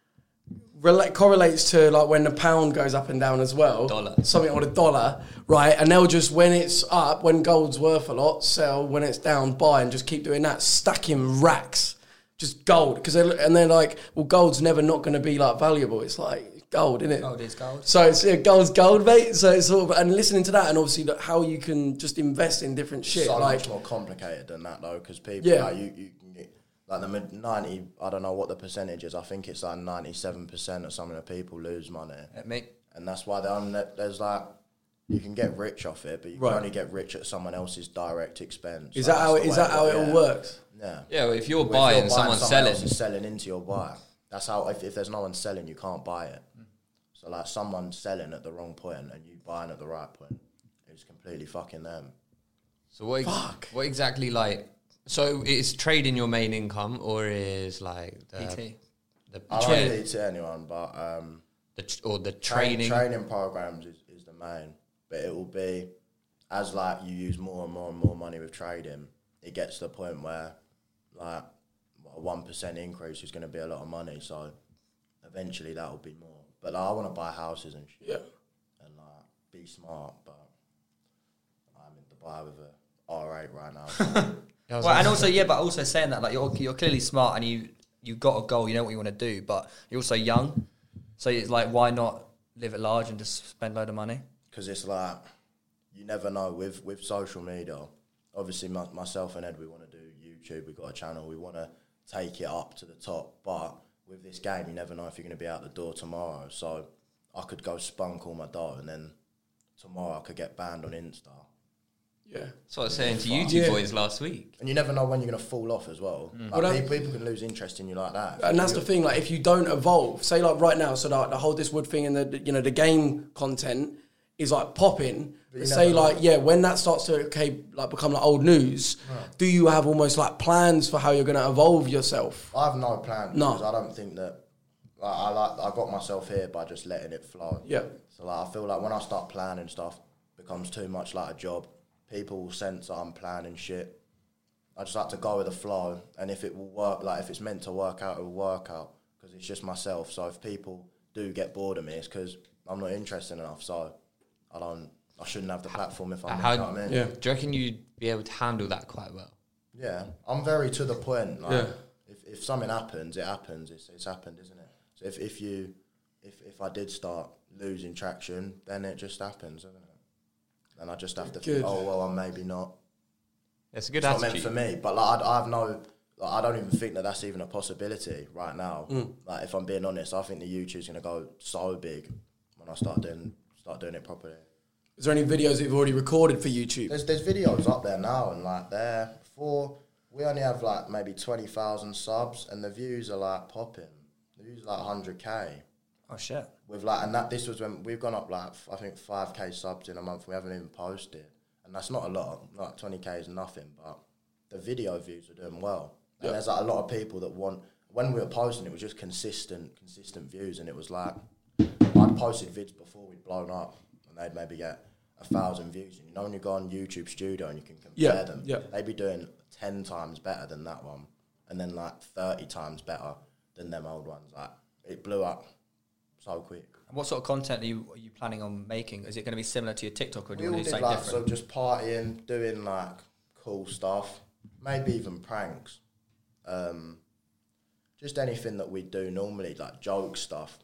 rela- correlates to like when the pound goes up and down as well. Dollar. Something or the dollar, right? And they'll just when it's up, when gold's worth a lot, sell. When it's down, buy, and just keep doing that, stacking racks, just gold. Because and they're like, well, gold's never not going to be like valuable. It's like gold, isn't it? Gold is gold. So it's yeah, gold's gold, mate. So it's sort of and listening to that and obviously that how you can just invest in different shit, so like much more complicated than that though, because people Yeah. like you, you can get like the mid ninety. I don't know what the percentage is. I think it's like ninety-seven percent of some of the people lose money, At me. and that's why they're there's like you can get rich off it, but you Right. can only get rich at someone else's direct expense. is So that how that's is the way that how it all yeah. works? Yeah. Yeah, well, if you're Well, if buying, you're someone's someone selling. else is selling into your buy. That's how. If, if there's no one selling, you can't buy it. So like someone's selling at the wrong point and you buying at the right point, it's completely fucking them. So what? Fuck. What exactly like? So is trading your main income, or is like the P T. the I tra- don't need to anyone, but um, the tr- or the train, training? training programs is, is the main. But it will be as like you use more and more and more money with trading, it gets to the point where like a one percent increase is going to be a lot of money. So eventually that will be more. But like, I want to buy houses and shit. Yeah. And like be smart, but I'm in Dubai with a R eight right now. So Yeah, I was Well, gonna and say- also, yeah, but also saying that, like, you're you're clearly smart and you you've got a goal, you know what you want to do, but you're also young, so it's like, why not live at large and just spend a load of money? because it's like you never know with with social media. Obviously, my, myself and Ed, we want to do YouTube. We've got a channel. We want to take it up to the top. But with this game, you never know if you're going to be out the door tomorrow. So I could go spunk all my dough, and then tomorrow I could get banned on Insta. Yeah. That's what I was saying to you Fuck. two Yeah. boys last week. And you never know when you're going to fall off as well. Like Well, that- people, people can lose interest in you like that. And that's the thing, like if you don't evolve, say like right now, so like the whole this wood thing and the you know the game content is like popping. But you Say never know. like yeah, when that starts to okay like become like old news, do you have almost like plans for how you're going to evolve yourself? I have no plan No. because I don't think that like, I like I got myself here by just letting it flow. Yeah. So like I feel like when I start planning stuff, it becomes too much like a job. People will sense that I'm planning shit. I just like to go with the flow, and if it will work, like if it's meant to work out, it will work out because it's just myself. So if people do get bored of me, it's because I'm not interesting enough. So I don't. I shouldn't have the platform if I'm. How, You know what I mean? Yeah. Do you reckon you'd be able to handle that quite well? Yeah, I'm very to the point. Like, Yeah. if if something happens, it happens. It's it's happened, isn't it? So if if you if if I did start losing traction, then it just happens, isn't it? And I just have to Good. think, oh well, I'm maybe not. It's a good It's not attitude. meant for me. But like, I, I have no. Like, I don't even think that that's even a possibility right now. Mm. Like, if I'm being honest, I think the YouTube's gonna go so big when I start doing start doing it properly. Is there any videos that you've already recorded for YouTube? There's there's videos up there now, and like there before we only have like maybe twenty thousand subs, and the views are like popping. The views are like one hundred k. Oh shit. With like, and that this was when we've gone up like I think five k subs in a month. We haven't even posted, and that's not a lot. Like twenty k is nothing, but the video views are doing well. And Yep. there's like a lot of people that want. When we were posting, it was just consistent, consistent views, and it was like I'd posted vids before we'd blown up, and they'd maybe get a thousand views. And you know when you go on YouTube Studio and you can compare Yeah, them, yeah. they'd be doing ten times better than that one, and then like thirty times better than them old ones. Like it blew up so quick. And what sort of content are you are you planning on making? Is it going to be similar to your TikTok, or do We you all want to did do like something so different? just partying, doing like cool stuff, maybe even pranks, um, just anything that we do normally, like joke stuff,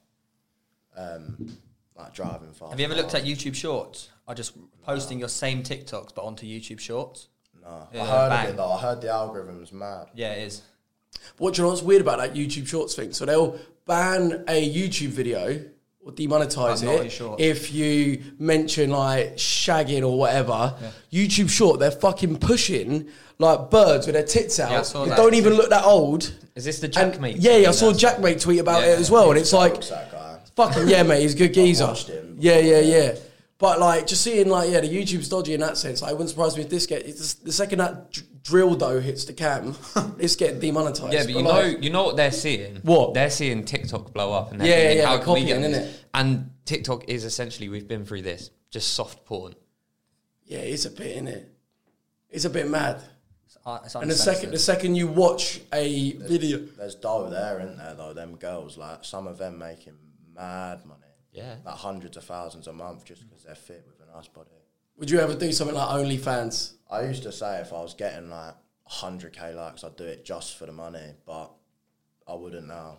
um, like driving fast. Have you ever looked at YouTube Shorts? Or just posting your same TikToks but onto YouTube Shorts? No, Yeah, I heard bang. of it though. I heard the algorithm's mad. Yeah, it is. What do you know what's weird about that YouTube Shorts thing? So they'll ban a YouTube video or demonetize Oh, naughty it shorts. if you mention like shagging or whatever. YouTube Short, they're fucking pushing like birds with their tits out. Yeah, I saw They that. don't even look that old. Is this the And- Jackmate? yeah, yeah, I saw That's- Jackmate tweet about Yeah. it as well, and it's like, Jokes, that guy. fucking yeah, mate, he's a good geezer. watched him. Yeah, yeah, yeah. But like, just seeing like, yeah, the YouTube's dodgy in that sense. Like, it wouldn't surprise me if this get it's the second that d- drill though hits the cam, it's getting demonetized. Yeah, but you But, know, like, you know what they're seeing. What? They're seeing TikTok blow up, and they're Yeah, yeah, thinking, yeah, how they're can we get copying, this? innit? And TikTok is essentially, we've been through this, just soft porn. yeah, it's a bit in it. It's a bit mad. It's, uh, it's And the second, the second you watch a video, There's dough there, isn't there? Though them girls, like some of them making mad money. Yeah. Like hundreds of thousands a month just because they're fit with a nice body. would you ever do something like OnlyFans? I used to say if I was getting like one hundred k likes, I'd do it just for the money, but I wouldn't now.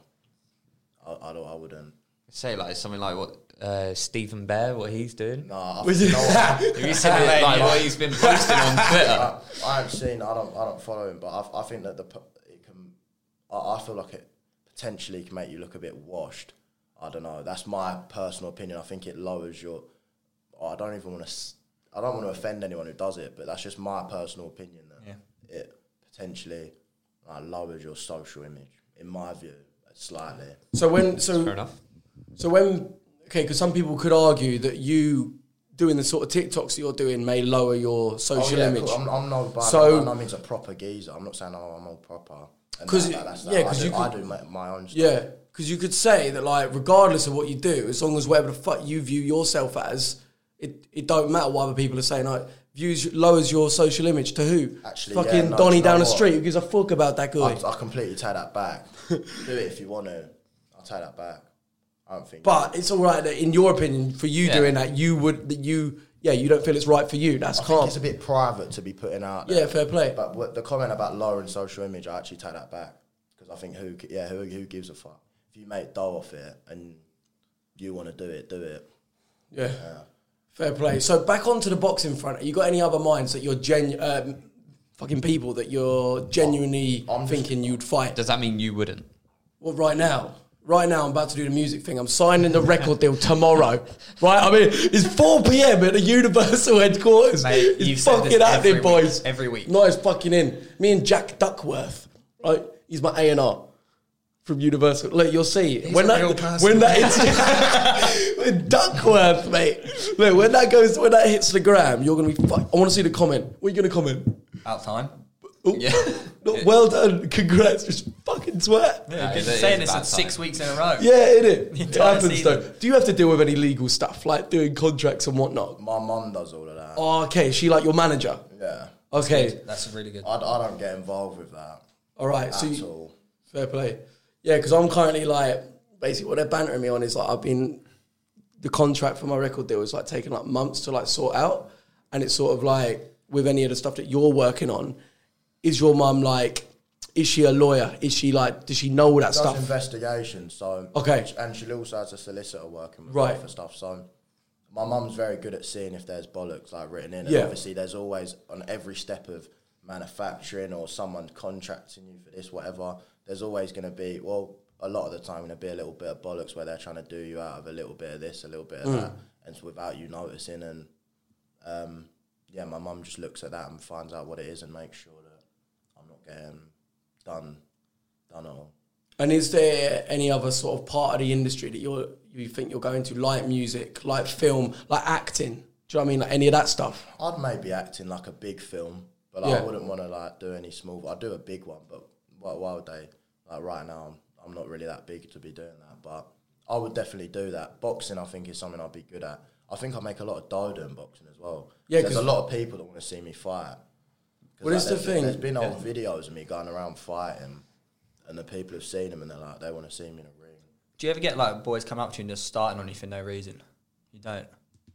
I, I don't. I wouldn't. Say like something like what uh, Stephen Bear, what he's doing. No, I, Was you it- know what? Have you seen it, like what he's been posting on Twitter? I, I haven't seen. I don't. I don't follow him, but I, I think that the p- it can. I, I feel like it potentially can make you look a bit washed. I don't know. That's my personal opinion. I think it lowers your. Oh, I don't even want to. I don't want to offend anyone who does it, but that's just my personal opinion. That Yeah. it potentially like, lowers your social image, in my view, slightly. So when, so Fair enough. So when, okay, because some people could argue that you doing the sort of TikToks that you're doing may lower your social oh, yeah, image. cool. I'm, I'm no, by, So- by no means a proper geezer. I'm not saying oh, I'm all proper. And 'Cause that- it- that's yeah, that. 'cause I you do, I could- do my, my own stuff. Yeah, because you could say that, like, regardless of what you do, as long as whatever the fuck you view yourself as, it, it don't matter what other people are saying. Like, views lowers your social image to who? Actually, fucking yeah, no, Donny do you know down the what? street. Who gives a fuck about that guy? I, I completely take that back. Do it if you want to. I'll take that back. I don't think. But it's all right that, in your opinion, for you Yeah. doing that, you would that you yeah you don't feel it's right for you. That's I think calm. it's a bit private to be putting out there. Yeah, fair play. But what, the comment about lowering social image, I actually take that back because I think who, yeah, who, who gives a fuck? If you make dough off it and you want to do it, do it. Yeah. Fair play. So back onto the boxing front. You got any other minds that you're genu- um, fucking people that you're genuinely I'm just- thinking you'd fight? Does that mean you wouldn't? Well, right now, right now, I'm about to do the music thing. I'm signing the record deal tomorrow. Right? I mean, it's four p.m. at the Universal headquarters. Mate, it's you've said fucking this happening, every boys. week, every week. No, it's fucking in. Me and Jack Duckworth. Right? He's my A and R. From Universal, look, you'll see when a that real person. when that hits with Duckworth, mate. Look, when that goes, when that hits the gram, you're gonna be. Fuck, I want to see the comment. What are you gonna comment? Out time. Oh, Yeah. no, well done. Congrats. Just fucking sweat. Yeah, That you've is- been that saying is this a in bad six sign. weeks in a row. Yeah, it is. It entire happens season. though. Do you have to deal with any legal stuff, like doing contracts and whatnot? My mum does all of that. Oh, okay. Is she like your manager? Yeah. Okay. That's really good. I, I don't get involved with that All right. at So you, all. fair play. Yeah, because I'm currently like, basically what they're bantering me on is like I've been, the contract for my record deal is like taking like months to like sort out. And it's sort of like, with any of the stuff that you're working on, is your mum like, is she a lawyer? Is she like, does she know all that Does stuff? investigation, so Okay. and she also has a solicitor working with Right. her for stuff. So my mum's very good at seeing if there's bollocks like written in. And Yeah. obviously there's always on every step of manufacturing or someone contracting you for this, whatever. There's always going to be well, a lot of the time going to be a little bit of bollocks where they're trying to do you out of a little bit of this, a little bit of Mm. that, and it's without you noticing. And um, yeah, my mum just looks at that and finds out what it is and makes sure that I'm not getting done, done all. And is there any other sort of part of the industry that you're you think you're going to, like music, like film, like acting? Do you know what I mean? Like any of that stuff? I'd maybe act in like a big film, but like, Yeah. I wouldn't want to like do any small. I'd do a big one, but why, why would they? Like right now, I'm, I'm not really that big to be doing that, but I would definitely do that. Boxing, I think, is something I'd be good at. I think I make a lot of dough doing boxing as well. Yeah, there's a 'cause- lot of people that want to see me fight. 'Cause, What is the there's- thing? There's been old videos of me going around fighting, and the people have seen them, and they're like, they want to see me in a ring. Do you ever get like boys come up to you and just starting on you for no reason? You don't.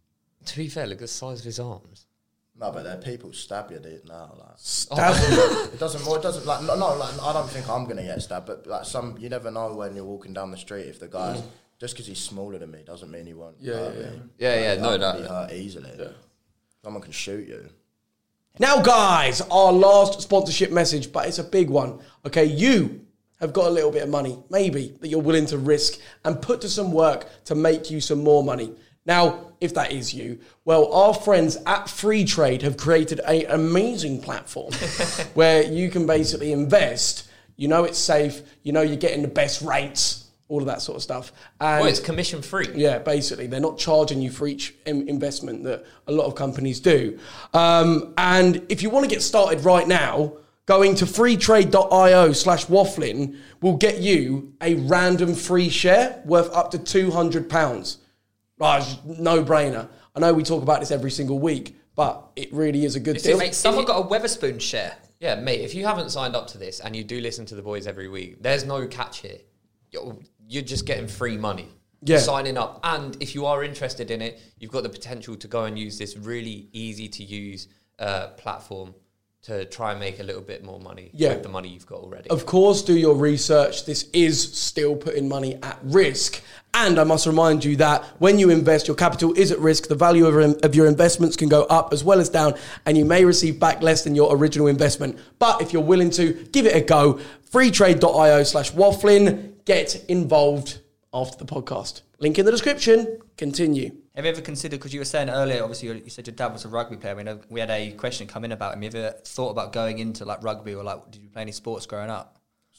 To be fair, look at the size of his arms. No, but there are people stab you dude, now. Like Stab- it doesn't. Well, it doesn't. Like no, no. Like I don't think I'm gonna get stabbed, but like some, you never know when you're walking down the street if the guy's just because he's smaller than me doesn't mean he won't. Yeah, hurt yeah, me. Yeah, yeah, Like, no, I can that- be hurt easily. Someone can shoot you. Now, guys, our last sponsorship message, but it's a big one. Okay, you have got a little bit of money, maybe, that you're willing to risk and put to some work to make you some more money. Now, if that is you, well, our friends at Free Trade have created an amazing platform where you can basically invest. You know it's safe. You know you're getting the best rates, all of that sort of stuff. And Well, it's commission free. yeah, basically, they're not charging you for each in- investment that a lot of companies do. Um, and if you want to get started right now, going to freetrade.io slash waffling will get you a random free share worth up to two hundred pounds. Right, it's no brainer. I know we talk about this every single week, but it really is a good deal. Mate, someone got a Weatherspoon share. Yeah, mate, if you haven't signed up to this and you do listen to the boys every week, there's no catch here. You're, you're just getting free money. Yeah. You're signing up. And if you are interested in it, you've got the potential to go and use this really easy to use uh, platform to try and make a little bit more money Yeah. with the money you've got already. Of course, do your research. This is still putting money at risk. And I must remind you that when you invest, your capital is at risk. The value of, of your investments can go up as well as down, and you may receive back less than your original investment. But if you're willing to, give it a go. freetrade.io slash waffling. Get involved after the podcast. Link in the description. Continue. Have you ever considered, because you were saying earlier, obviously you you said your dad was a rugby player. We know we had a question come in about him. Have you ever thought about going into like rugby, or like did you play any sports growing up?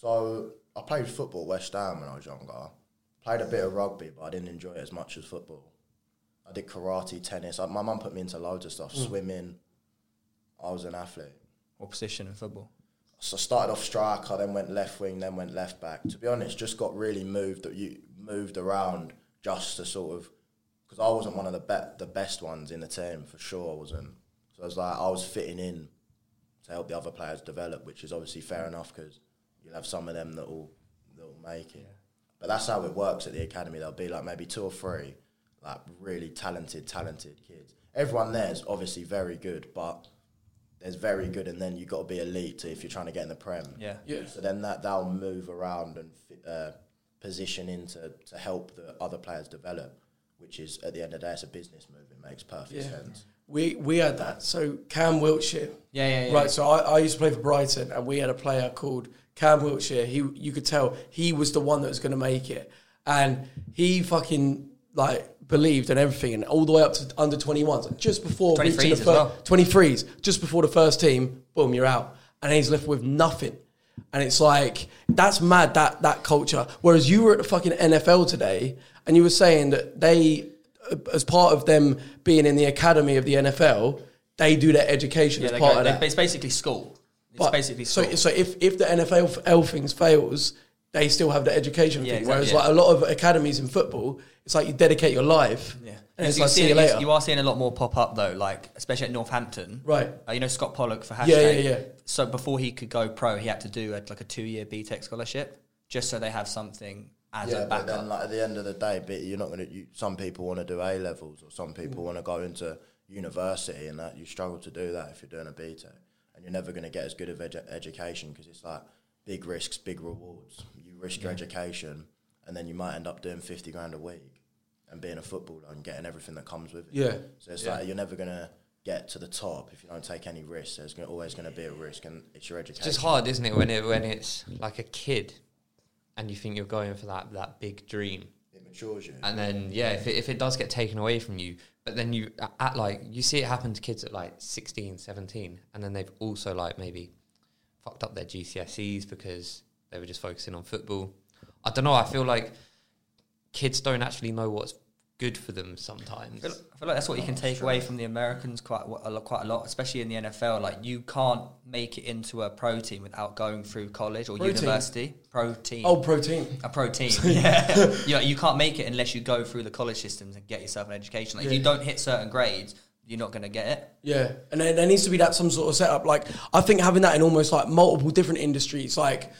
So I played football at West Ham when I was younger. Played a bit of rugby, but I didn't enjoy it as much as football. I did karate, tennis. I, my mum put me into loads of stuff. Swimming. I was an athlete. What position in football? So I started off striker, then went left wing, then went left back. To be honest, just got really moved you moved around just to sort of, because I wasn't one of the be- the best ones in the team, for sure I wasn't. So I was like, I was fitting in to help the other players develop, which is obviously fair enough because you'll have some of them that will that will make it. But that's how it works at the academy. There'll be like maybe two or three like really talented, talented kids. Everyone there is obviously very good, but there's very good, and then you've got to be elite if you're trying to get in the Prem. Yeah. Yeah. So then that that'll move around and fit, uh, position into to help the other players develop, which is at the end of the day, it's a business move. It makes perfect Yeah. sense. We we had that. So Cam Wiltshire. Yeah, yeah, yeah. Right, so I, I used to play for Brighton, and we had a player called Cam Wiltshire. He, you could tell he was the one that was going to make it, and he fucking like believed in everything, and all the way up to under twenty-ones. And just before reaching the twenty-threes as fir- well. twenty-threes, just before the first team, boom, you're out, and he's left with nothing. And it's like that's mad that that culture. Whereas you were at the fucking N F L today, and you were saying that they, as part of them being in the academy of the N F L, they do their education Yeah, as they part go, of they, that. it's basically school. But basically so sport. so if if the N F L things fails, they still have the education Yeah, thing. exactly, Whereas yeah. like a lot of academies in football, it's like you dedicate your life. Yeah. And it's you, like, see see you it- later. you are seeing a lot more pop up though, like especially at Northampton. Right. Uh, you know Scott Pollock for hashtag. Yeah, yeah, yeah. So before he could go pro, he had to do a, like a two-year B Tech scholarship, just so they have something as Yeah, a but backup. then like at the end of the day, but you're not gonna. You, some people want to do A levels, or some people want to go into university, and that you struggle to do that if you're doing a B Tech, and you're never gonna get as good of edu- education because it's like big risks, big rewards. You risk your education, and then you might end up doing fifty grand a week and being a footballer and getting everything that comes with it. Yeah. So it's Yeah. like you're never gonna get to the top if you don't take any risks. There's gonna, always going to be a risk, and it's your education. It's just hard, isn't it, when it when it's like a kid, and you think you're going for that that big dream, It matures you. and then yeah, if it, if it does get taken away from you, but then you at like you see it happen to kids at like sixteen, seventeen, and then they've also like maybe fucked up their G C S Es because they were just focusing on football. I don't know. I feel like kids don't actually know what's good for them sometimes. I feel, I feel like that's what you can take away from the Americans quite a lot, quite a lot, especially in the N F L. Like you can't make it into a pro team without going through college or Pro team? university. Pro team. Oh, protein. A pro team, yeah. you, you can't make it unless you go through the college systems and get yourself an education. Like, Yeah. If you don't hit certain grades, you're not going to get it. Yeah, and there, there needs to be that some sort of setup. Like I think having that in almost like multiple different industries. Like,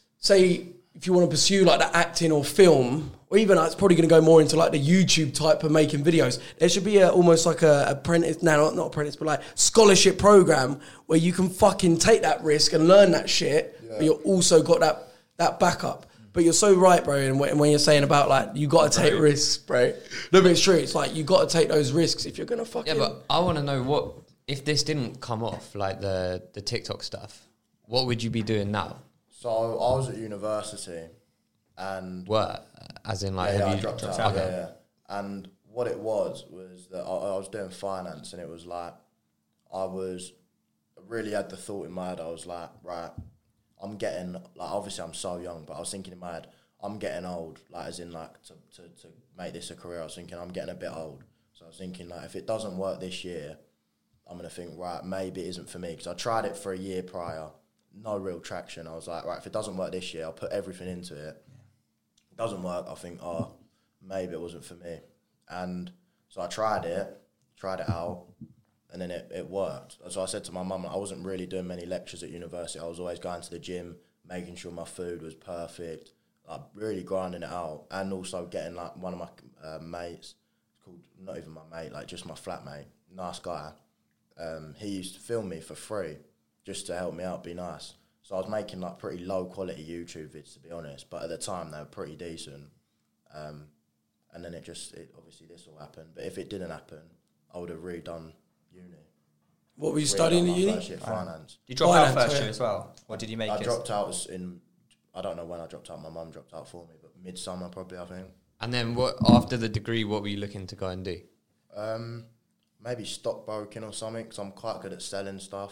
say if you want to pursue like the acting or film, or even like, it's probably going to go more into like the YouTube type of making videos. There should be a, almost like a apprentice, no, not, not apprentice, but like scholarship program where you can fucking take that risk and learn that shit, Yeah. but you're also got that that backup. But you're so right, bro. And when, when you're saying about like you got to take risks, bro. No, but it's true. It's like you got to take those risks if you're gonna fucking. Yeah, but I want to know what if this didn't come off like the the TikTok stuff. What would you be doing now? So I was at university, and What, as in like yeah, have yeah, I you dropped out. Okay. Yeah, yeah. And what it was was that I, I was doing finance, and it was like I was I really had the thought in my head. I was like, right, I'm getting like obviously I'm so young, but I was thinking in my head, I'm getting old. Like as in like to to, to make this a career. I was thinking I'm getting a bit old. So I was thinking like if it doesn't work this year, I'm gonna think right maybe it isn't for me because I tried it for a year prior. No real traction. I was like, right, if it doesn't work this year, I'll put everything into it. It doesn't work, I think, oh, maybe it wasn't for me. And so I tried it, tried it out, and then it, it worked. So I said to my mum, I wasn't really doing many lectures at university. I was always going to the gym, making sure my food was perfect, like really grinding it out, and also getting like one of my uh, mates, called not even my mate, like just my flatmate, nice guy. Um, he used to film me for free, just to help me out, be nice. So I was making like pretty low quality YouTube vids, to be honest, but at the time they were pretty decent. Um, and then it just, it, obviously this all happened. But if it didn't happen, I would have redone uni. What were you Redone studying at my uni? first year, finance. Did you drop Finance, out first yeah. year as well, or did you make I it? dropped out in, I don't know when I dropped out. My mum dropped out for me, but midsummer probably, I think. And then what after the degree? What were you looking to go and do? Um, maybe stockbroking or something, because I'm quite good at selling stuff.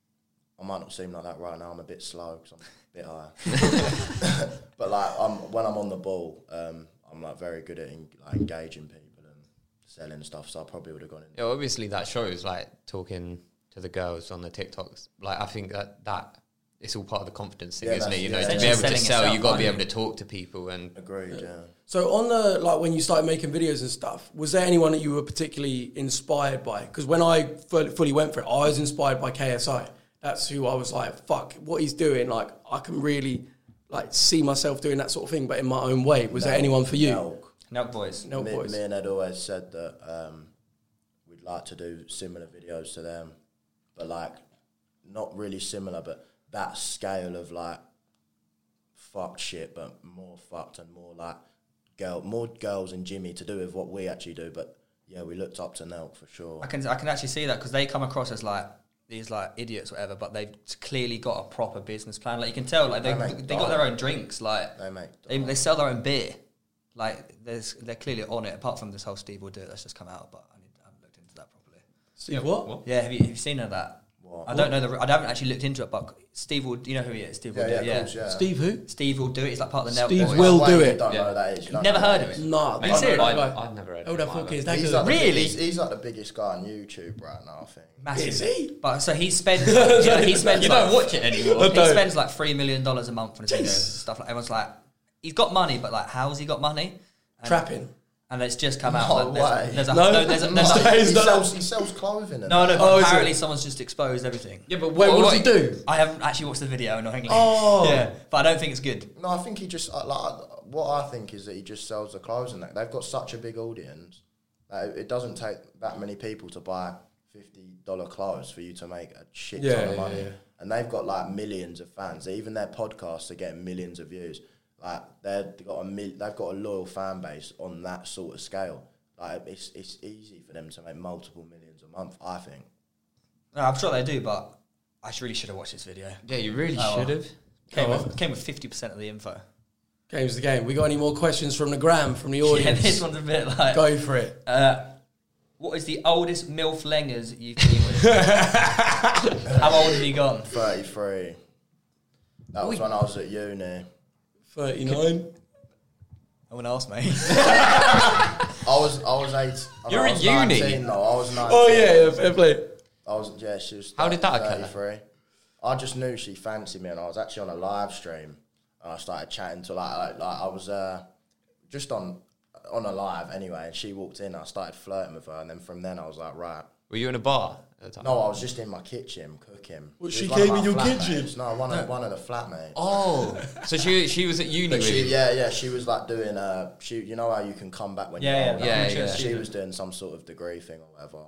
I might not seem like that right now. I'm a bit slow because I'm a bit high. But like, I'm, when I'm on the ball, um, I'm like very good at en- like engaging people and selling stuff. So I probably would have gone in. Yeah, obviously that shows like talking to the girls on the TikToks. Like I think that that it's all part of the confidence thing, Yeah, isn't it? that's- You know, yeah. to be able to Selling sell, yourself, you got to be aren't able to talk to people and. Agreed. Yeah. So on the like when you started making videos and stuff, was there anyone that you were particularly inspired by? Because when I fully, fully went for it, I was inspired by K S I. That's who I was like, fuck, what he's doing. Like I can really like see myself doing that sort of thing, but in my own way. Was there Nelk- anyone for you? Nelk. Nelk boys. No me, boys. me and Ed always said that um, we'd like to do similar videos to them, but like not really similar, but that scale of like fucked shit, but more fucked and more like girl, more girls and Jimmy to do with what we actually do. But yeah, we looked up to Nelk for sure. I can I can actually see that because they come across as like these like idiots or whatever, but they've clearly got a proper business plan. Like you can tell, like they They make they got their dollars. own drinks. Like They make they, they dollars. sell their own beer. Like there's they're clearly on it. Apart from this whole Steve will do it that's just come out, but I, need, I haven't looked into that properly. Steve, what? Yeah, have you, have you seen any of that? What? I don't know. The, I haven't actually looked into it, but Steve will. You know who he is? Steve will Yeah, do yeah, it. of course, yeah. Steve who? Steve will do it. He's like part of the Steve Nelk Boys. will Wait, do you it. Don't Yeah. know who that is. You don't Never know heard who of that it. is. Nah, Are you I know serious? that I, guy. I've never heard Oh, of that him fuck either. is that He's good? like, the, Really? he's, he's like the biggest guy on YouTube right now, I think. Massive. Is he? But so he spends. yeah, he spends. You like, don't watch it anymore. I He don't. spends like three million dollars a month on his videos and Jesus. stuff. Like everyone's like, he's got money, but like, how's he got money? And, Trapping. And it's just come out. No like, there's, way. there's a, No? no, there's a, No, there's a, he, He's not- sells, he sells clothing. And no, no. that. But Oh, is apparently, it? someone's just exposed everything. Yeah, but Wait, what, what does he like- do? I haven't actually watched the video, annoyingly. Oh. yeah, but I don't think it's good. No, I think he just uh, like what I think is that he just sells the clothes and that they've got such a big audience that it doesn't take that many people to buy fifty dollar clothes for you to make a shit Yeah, ton of yeah, money. yeah. And they've got like millions of fans. Even their podcasts are getting millions of views. Like they're- they've got a mil- they've got a loyal fan base on that sort of scale. Like it's it's easy for them to make multiple millions a month. I think. No, I'm sure they do, but I should- really should have watched this video. Yeah, you really Oh, should well. have. Came Go with, came with fifty percent of the info. Game's the game. We got any more questions from the gram, from the Yeah, audience? this one's a bit like. Go for it. Uh, what is the oldest MILF Lengers you've been with? How old have you gone? thirty-three. That was when I was at uni. thirty-nine. No one else, mate. I was I was eight. I You're I in was uni? nineteen, though. I was nineteen. Oh, yeah, yeah, fair play. I was yeah. She was. How did that occur? thirty-three. I just knew she fancied me, and I was actually on a live stream, and I started chatting to like like, like I was uh, just on on a live anyway, and she walked in. And I started flirting with her, and then from then I was like, right. Were you in a bar at the time? No, I was just in my kitchen cooking. What, It she was one of came my in your flatmates. kitchen? No, one of one of the flatmates. Oh, so she she was at uni But with she, you? yeah, yeah, she was like doing uh she you know how you can come back when Yeah, you're yeah, older? yeah, she, yeah. she was doing some sort of degree thing or whatever.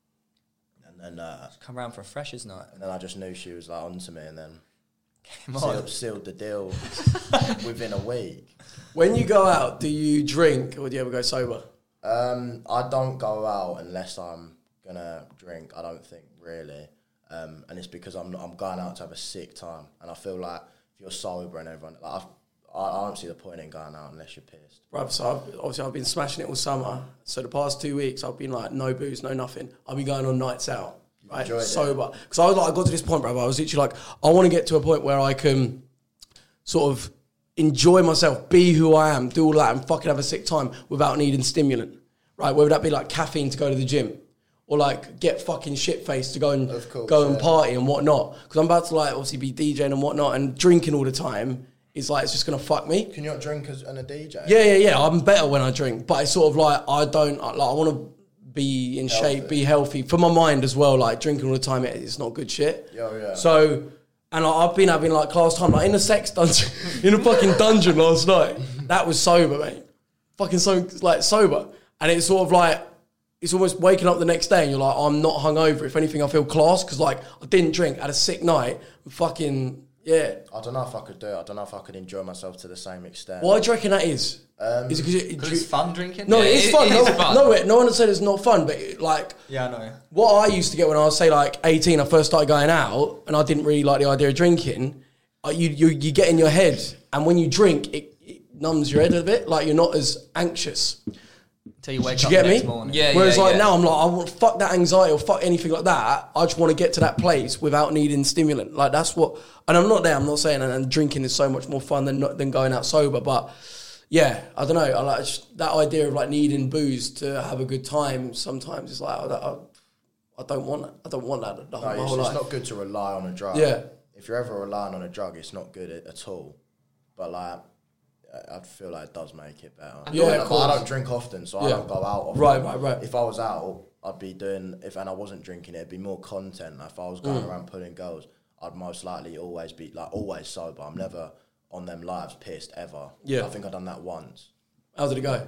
And then uh Come round for a freshers night. and then I just knew she was like onto me and then Come on. sealed, sealed the deal within a week. When you go out, do you drink or do you ever go sober? Um I don't go out unless I'm gonna drink, I don't think really. Um and it's because I'm not, I'm going out to have a sick time, and I feel like if you're sober and everyone like I've, I, I don't see the point in going out unless you're pissed. Right, so I've, obviously I've been smashing it all summer. So the past two weeks I've been like no booze, no nothing. I've been going on nights out, right, enjoyed it? sober. Because I was like, I got to this point, bro. I was literally like, I want to get to a point where I can sort of enjoy myself, be who I am, do all that, and fucking have a sick time without needing stimulant, right? Whether that be like caffeine to go to the gym, or like get fucking shit faced to go and Of course, go and yeah. party and whatnot. Because I'm about to like obviously be DJing and whatnot, and drinking all the time is like it's just gonna fuck me. Can you not drink as and a D J? Yeah, yeah, yeah. I'm better when I drink, but it's sort of like I don't like. I want to be in Healthy. shape, be healthy for my mind as well. Like drinking all the time, it, it's not good shit. Yeah, yeah. So, and like, I've been having like class time, like in a sex dungeon, in a fucking dungeon last night. That was sober, mate. Fucking so like sober, and it's sort of like it's almost waking up the next day and you're like, I'm not hungover. If anything, I feel class because like I didn't drink, had a sick night, fucking yeah. I don't know if I could do it. I don't know if I could enjoy myself to the same extent. Why do you reckon that is? Um, is it because Because it's fun drinking? No, Yeah, it is it- fun. it no, is fun. no, it- no one said it's not fun, but like Yeah, I know. what I used to get when I was say like eighteen, I first started going out, and I didn't really like the idea of drinking. Uh, you you you get in your head, and when you drink, it, it numbs your head a bit. Like you're not as anxious. Until you wake Do you up get the me? next morning. Yeah, Whereas yeah, like yeah. now I'm like I want fuck that anxiety or fuck anything like that. I just want to get to that place without needing stimulant. Like that's what. And I'm not there. I'm not saying and, and drinking is so much more fun than not, than going out sober, but. Yeah, I don't know. I like just, that idea of like needing booze to have a good time. Sometimes it's like I, I, I don't want that. I don't want that the whole, No, my it's, whole it's life. not good to rely on a drug. Yeah. If you're ever relying on a drug, it's not good at, at all. But like, I I feel like it does make it better. Yeah, But of course. I don't drink often, so I Yeah. don't go out often. Right, right, right. If I was out, I'd be doing, if and I wasn't drinking, it'd be more content. If I was going Mm. around pulling girls, I'd most likely always be, like, always sober. I'm never on them lives pissed, ever. Yeah. I think I've done that once. How did it go?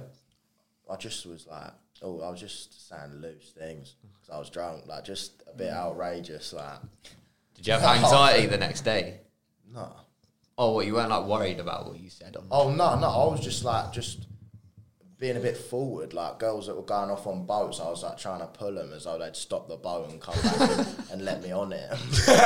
I just was like, oh, I was just saying loose things because I was drunk, like just a bit outrageous, like. Did you have anxiety the next day? No. Oh, what, you weren't like worried about what you said on Oh no, no, I was just like just being a bit forward, like girls that were going off on boats. I was like trying to pull them as though they'd stop the boat and come back and, and let me on it.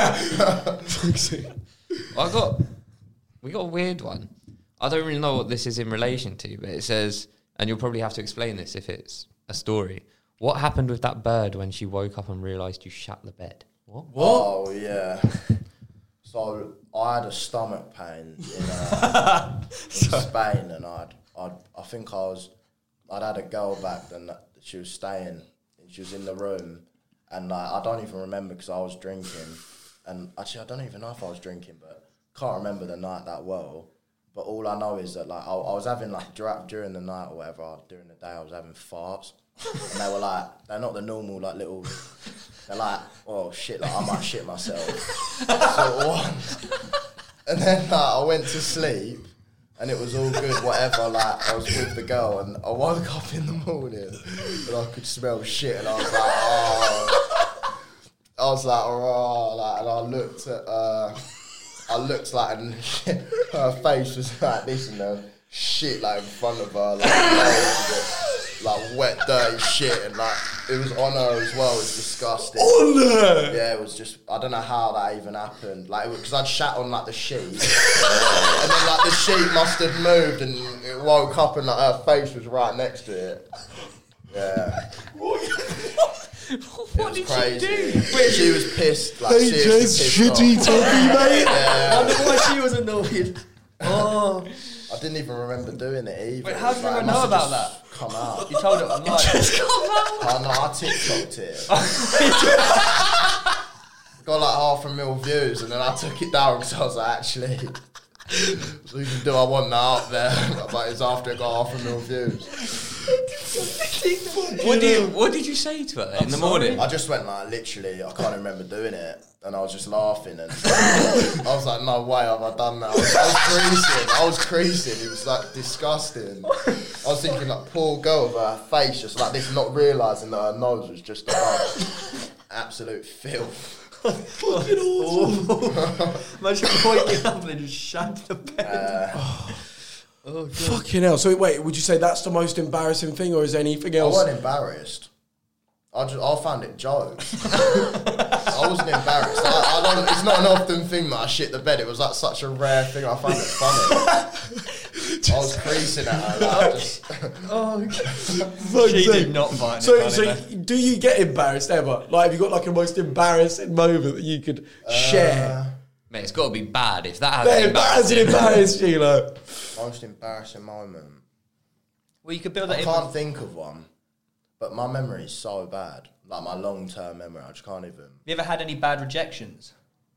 Well, I got, we got a weird one. I don't really know what this is in relation to, but it says, and you'll probably have to explain this if it's a story. What happened with that bird when she woke up and realised you shat the bed? What? Oh yeah. So I had a stomach pain in, uh, in Spain, and I'd, I'd, I think I was, I'd had a girl back then. That she was staying, and she was in the room, and like I don't even remember because I was drinking, and actually I don't even know if I was drinking, but can't remember the night that well. But all I know is that like I, I was having like dur- during the night or whatever, during the day I was having farts, and they were like they're not the normal like little. They're like, oh shit, like I might shit myself. So one, and then like, I went to sleep, and it was all good, whatever. Like I was with the girl, and I woke up in the morning, and I could smell shit, and I was like, oh, I was like, oh, like, and I looked at, uh, I looked like, and shit, her face was like this, and there was shit like in front of her, like, like wet, dirty shit, and like it was on her as well. It was disgusting. On her? Yeah, it was just I don't know how that even happened. Like because I'd shat on like the sheet, and then like the sheet must have moved, and it woke up, and like her face was right next to it. Yeah. What did crazy. she do? She was pissed. Like Hey, seriously just pissed shitty off. toppy, mate. Yeah. I wonder why she was annoyed. Oh, I didn't even remember doing it either. Wait, how It was did you like, even it know must about have just Come out. you told her online. Oh no, I TikToked it. Got like half a mil views, and then I took it down because I was like, actually, so you can do I want that up there, but it's after it got half a mil views. What did you, what did you say to her in the morning? I just went like literally, I can't remember doing it, and I was just laughing, and I was like, no way have I done that. I was, I was creasing, I was creasing. It was like disgusting. I was thinking like poor girl with her face just like this, not realising that her nose was just above. Absolute filth. Fucking awful. Imagine waking up and just shat the bed. Uh, Oh, God. Fucking hell. So wait, would you say that's the most embarrassing thing, or is there anything I else? wasn't embarrassed. I just I found it jokes. I wasn't embarrassed. I, I don't, it's not an often thing that I shit the bed. It was like such a rare thing. I found it funny. I was creasing at her. Like, just Oh, Fuck she sake. did not find So, it funny, so do you get embarrassed ever? Like, have you got like a most embarrassing moment that you could share? Uh, Mate, it's got to be bad. If that That hasn't embarrassing, embarrassed embarrassing, you know. most embarrassing moment. Well, you could build that I in. can't think of one, but my memory is so bad. Like my long-term memory, I just can't even. Have you ever had any bad rejections?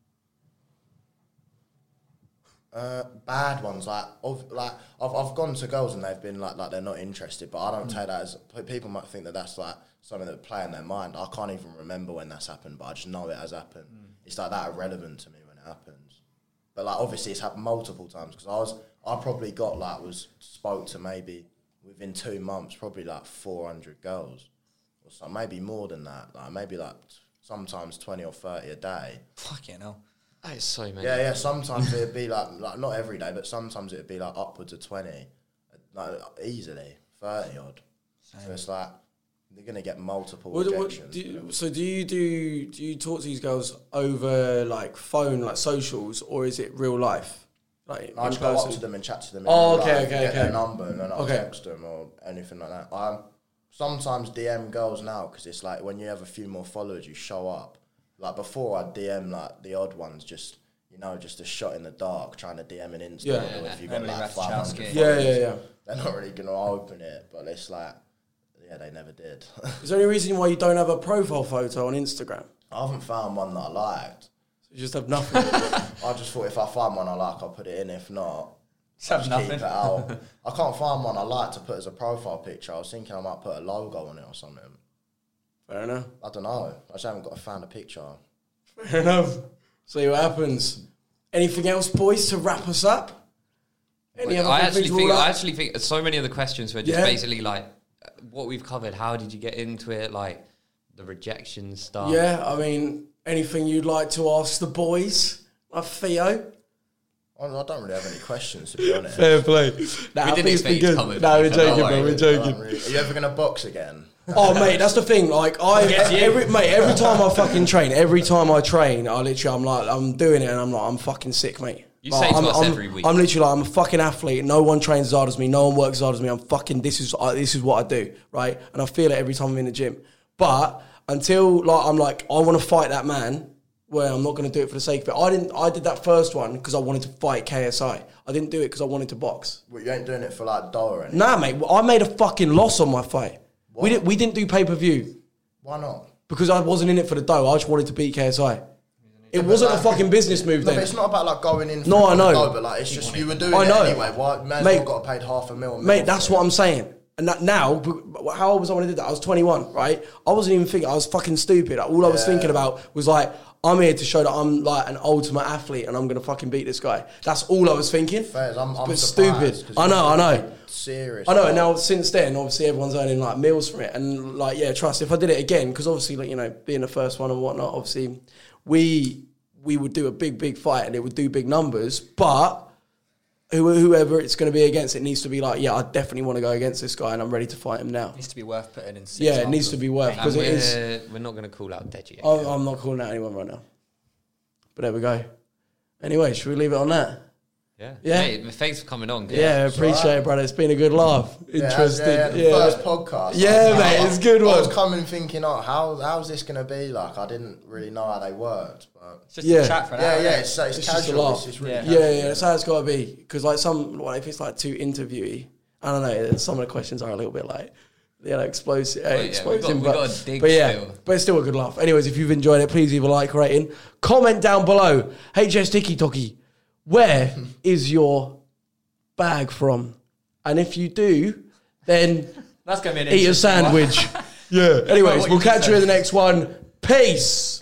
Uh, bad ones, like of, like I've I've gone to girls and they've been like like they're not interested, but I don't take that as people might think that that's like something that would play in their mind. I can't even remember when that's happened, but I just know it has happened. Mm. It's like that irrelevant to me when it happens. But like obviously it's happened multiple times because I was I probably got like was spoke to maybe within two months probably like four hundred girls or something, maybe more than that. Like maybe like sometimes twenty or thirty a day. Fucking hell. That is so many. Yeah, yeah. Sometimes it'd be like, like not every day, but sometimes it'd be like upwards of twenty, like easily thirty odd. Same. So it's like they're gonna get multiple What, what, rejections. do you, so do you do do you talk to these girls over like phone, like socials, or is it real life? Like I in just go up person? to them and chat to them. Oh, in okay, live, okay, get okay. their number and then I'll Okay. text them or anything like that. I sometimes D M girls now because it's like when you have a few more followers, you show up. Like before, I'd D M like the odd ones, just you know, just a shot in the dark, trying to D M an Insta. Yeah. Or if you got Emily like Ratajkowski. five hundred Yeah, followers, yeah, yeah. they're not really gonna open it, but it's like, yeah, they never did. Is there any reason why you don't have a profile photo on Instagram? I haven't found one that I liked. You just have nothing. I just thought if I find one I like, I'll put it in. If not, Just I'll have just keep nothing. it out. I can't find one I like to put as a profile picture. I was thinking I might put a logo on it or something. Fair enough. I don't know. I just haven't got to find a picture. Fair enough. See what happens. Anything else, boys, to wrap us up? Any other I things actually to think roll I out? actually think so many of the questions were just Yeah. basically like uh, what we've covered. How did you get into it? Like the rejection stuff. Yeah, I mean, anything you'd like to ask the boys? Like Theo? I I don't really have any questions, to be honest. Fair play. Nah, We I didn't think it's been expect you to good. come with No, we're it. joking, Don't bro. worry. We're I don't joking. really- Are you ever going to box again? Oh, mate, that's the thing. Like, I every mate, every time I fucking train, every time I train, I literally, I'm like, I'm doing it, and I'm like, I'm fucking sick, mate. You Like, say to I'm, us I'm, every week. I'm literally like, I'm a fucking athlete. No one trains as hard as me. No one works as hard as me. I'm fucking. This is uh, this is what I do, right? And I feel it every time I'm in the gym. But until like I'm like, I want to fight that man. well, I'm not going to do it for the sake of it. I didn't. I did that first one because I wanted to fight K S I. I didn't do it because I wanted to box. Well, you ain't doing it for like dough or anything. Nah, mate. I made a fucking loss on my fight. What? We didn't. We didn't do pay per view Why not? because I wasn't in it for the dough. I just wanted to beat K S I. It wasn't like, a fucking business move No, then. but it's not about like going in for No, I the know. dough, but like it's just you were doing I it know. anyway. Why? May as Mate, well got paid half a mil. Mate, that's what I'm saying. And that now, how old was I when I did that? I was twenty-one, right? I wasn't even thinking, I was fucking stupid. All I was Yeah. thinking about was like, I'm here to show that I'm like an ultimate athlete and I'm going to fucking beat this guy. That's all I was thinking. Fairs, I'm, I'm But surprised, stupid. 'cause I know, I know. Serious. I know, and now since then, obviously everyone's earning like meals from it. And like, yeah, trust, if I did it again, because obviously, like, you know, being the first one and whatnot, obviously, we we would do a big, big fight and it would do big numbers, but whoever it's going to be against, it needs to be like, yeah, I definitely want to go against this guy and I'm ready to fight him now. It needs to be worth putting in. Six Yeah, it months needs of- to be worth, And because it we're, is. we're not going to call out Deji. I'm, I'm not calling out anyone right now. But there we go. Anyway, should we leave it on that? Yeah. Yeah. Mate, thanks for coming on. Yeah, appreciate right. it, brother. It's been a good laugh. Yeah, Interesting. Yeah, yeah, Yeah, the first podcast. Yeah, I was- mate, I- it's a good I was one. coming thinking, oh, how how's this gonna be like? I didn't really know how they worked, but It's just Yeah. a chat for an yeah, hour. yeah, it's, it's, It's just a casual. laugh. It's, it's really Yeah. casual. Yeah, yeah, that's how it's got to be. Because like some, well, if it's like too interviewy, I don't know. Some of the questions are a little bit like, you know, explosive, uh, yeah, we explosive. got- we but, gotta dig but yeah, still. but it's still a good laugh. Anyways, if you've enjoyed it, please leave a like, rating, comment down below. H S Tiki Toki, where is your bag from? And if you do, then That's going to be an eat a interesting one. sandwich. Yeah. Anyways, what we'll you catch said. you in the next one. Peace.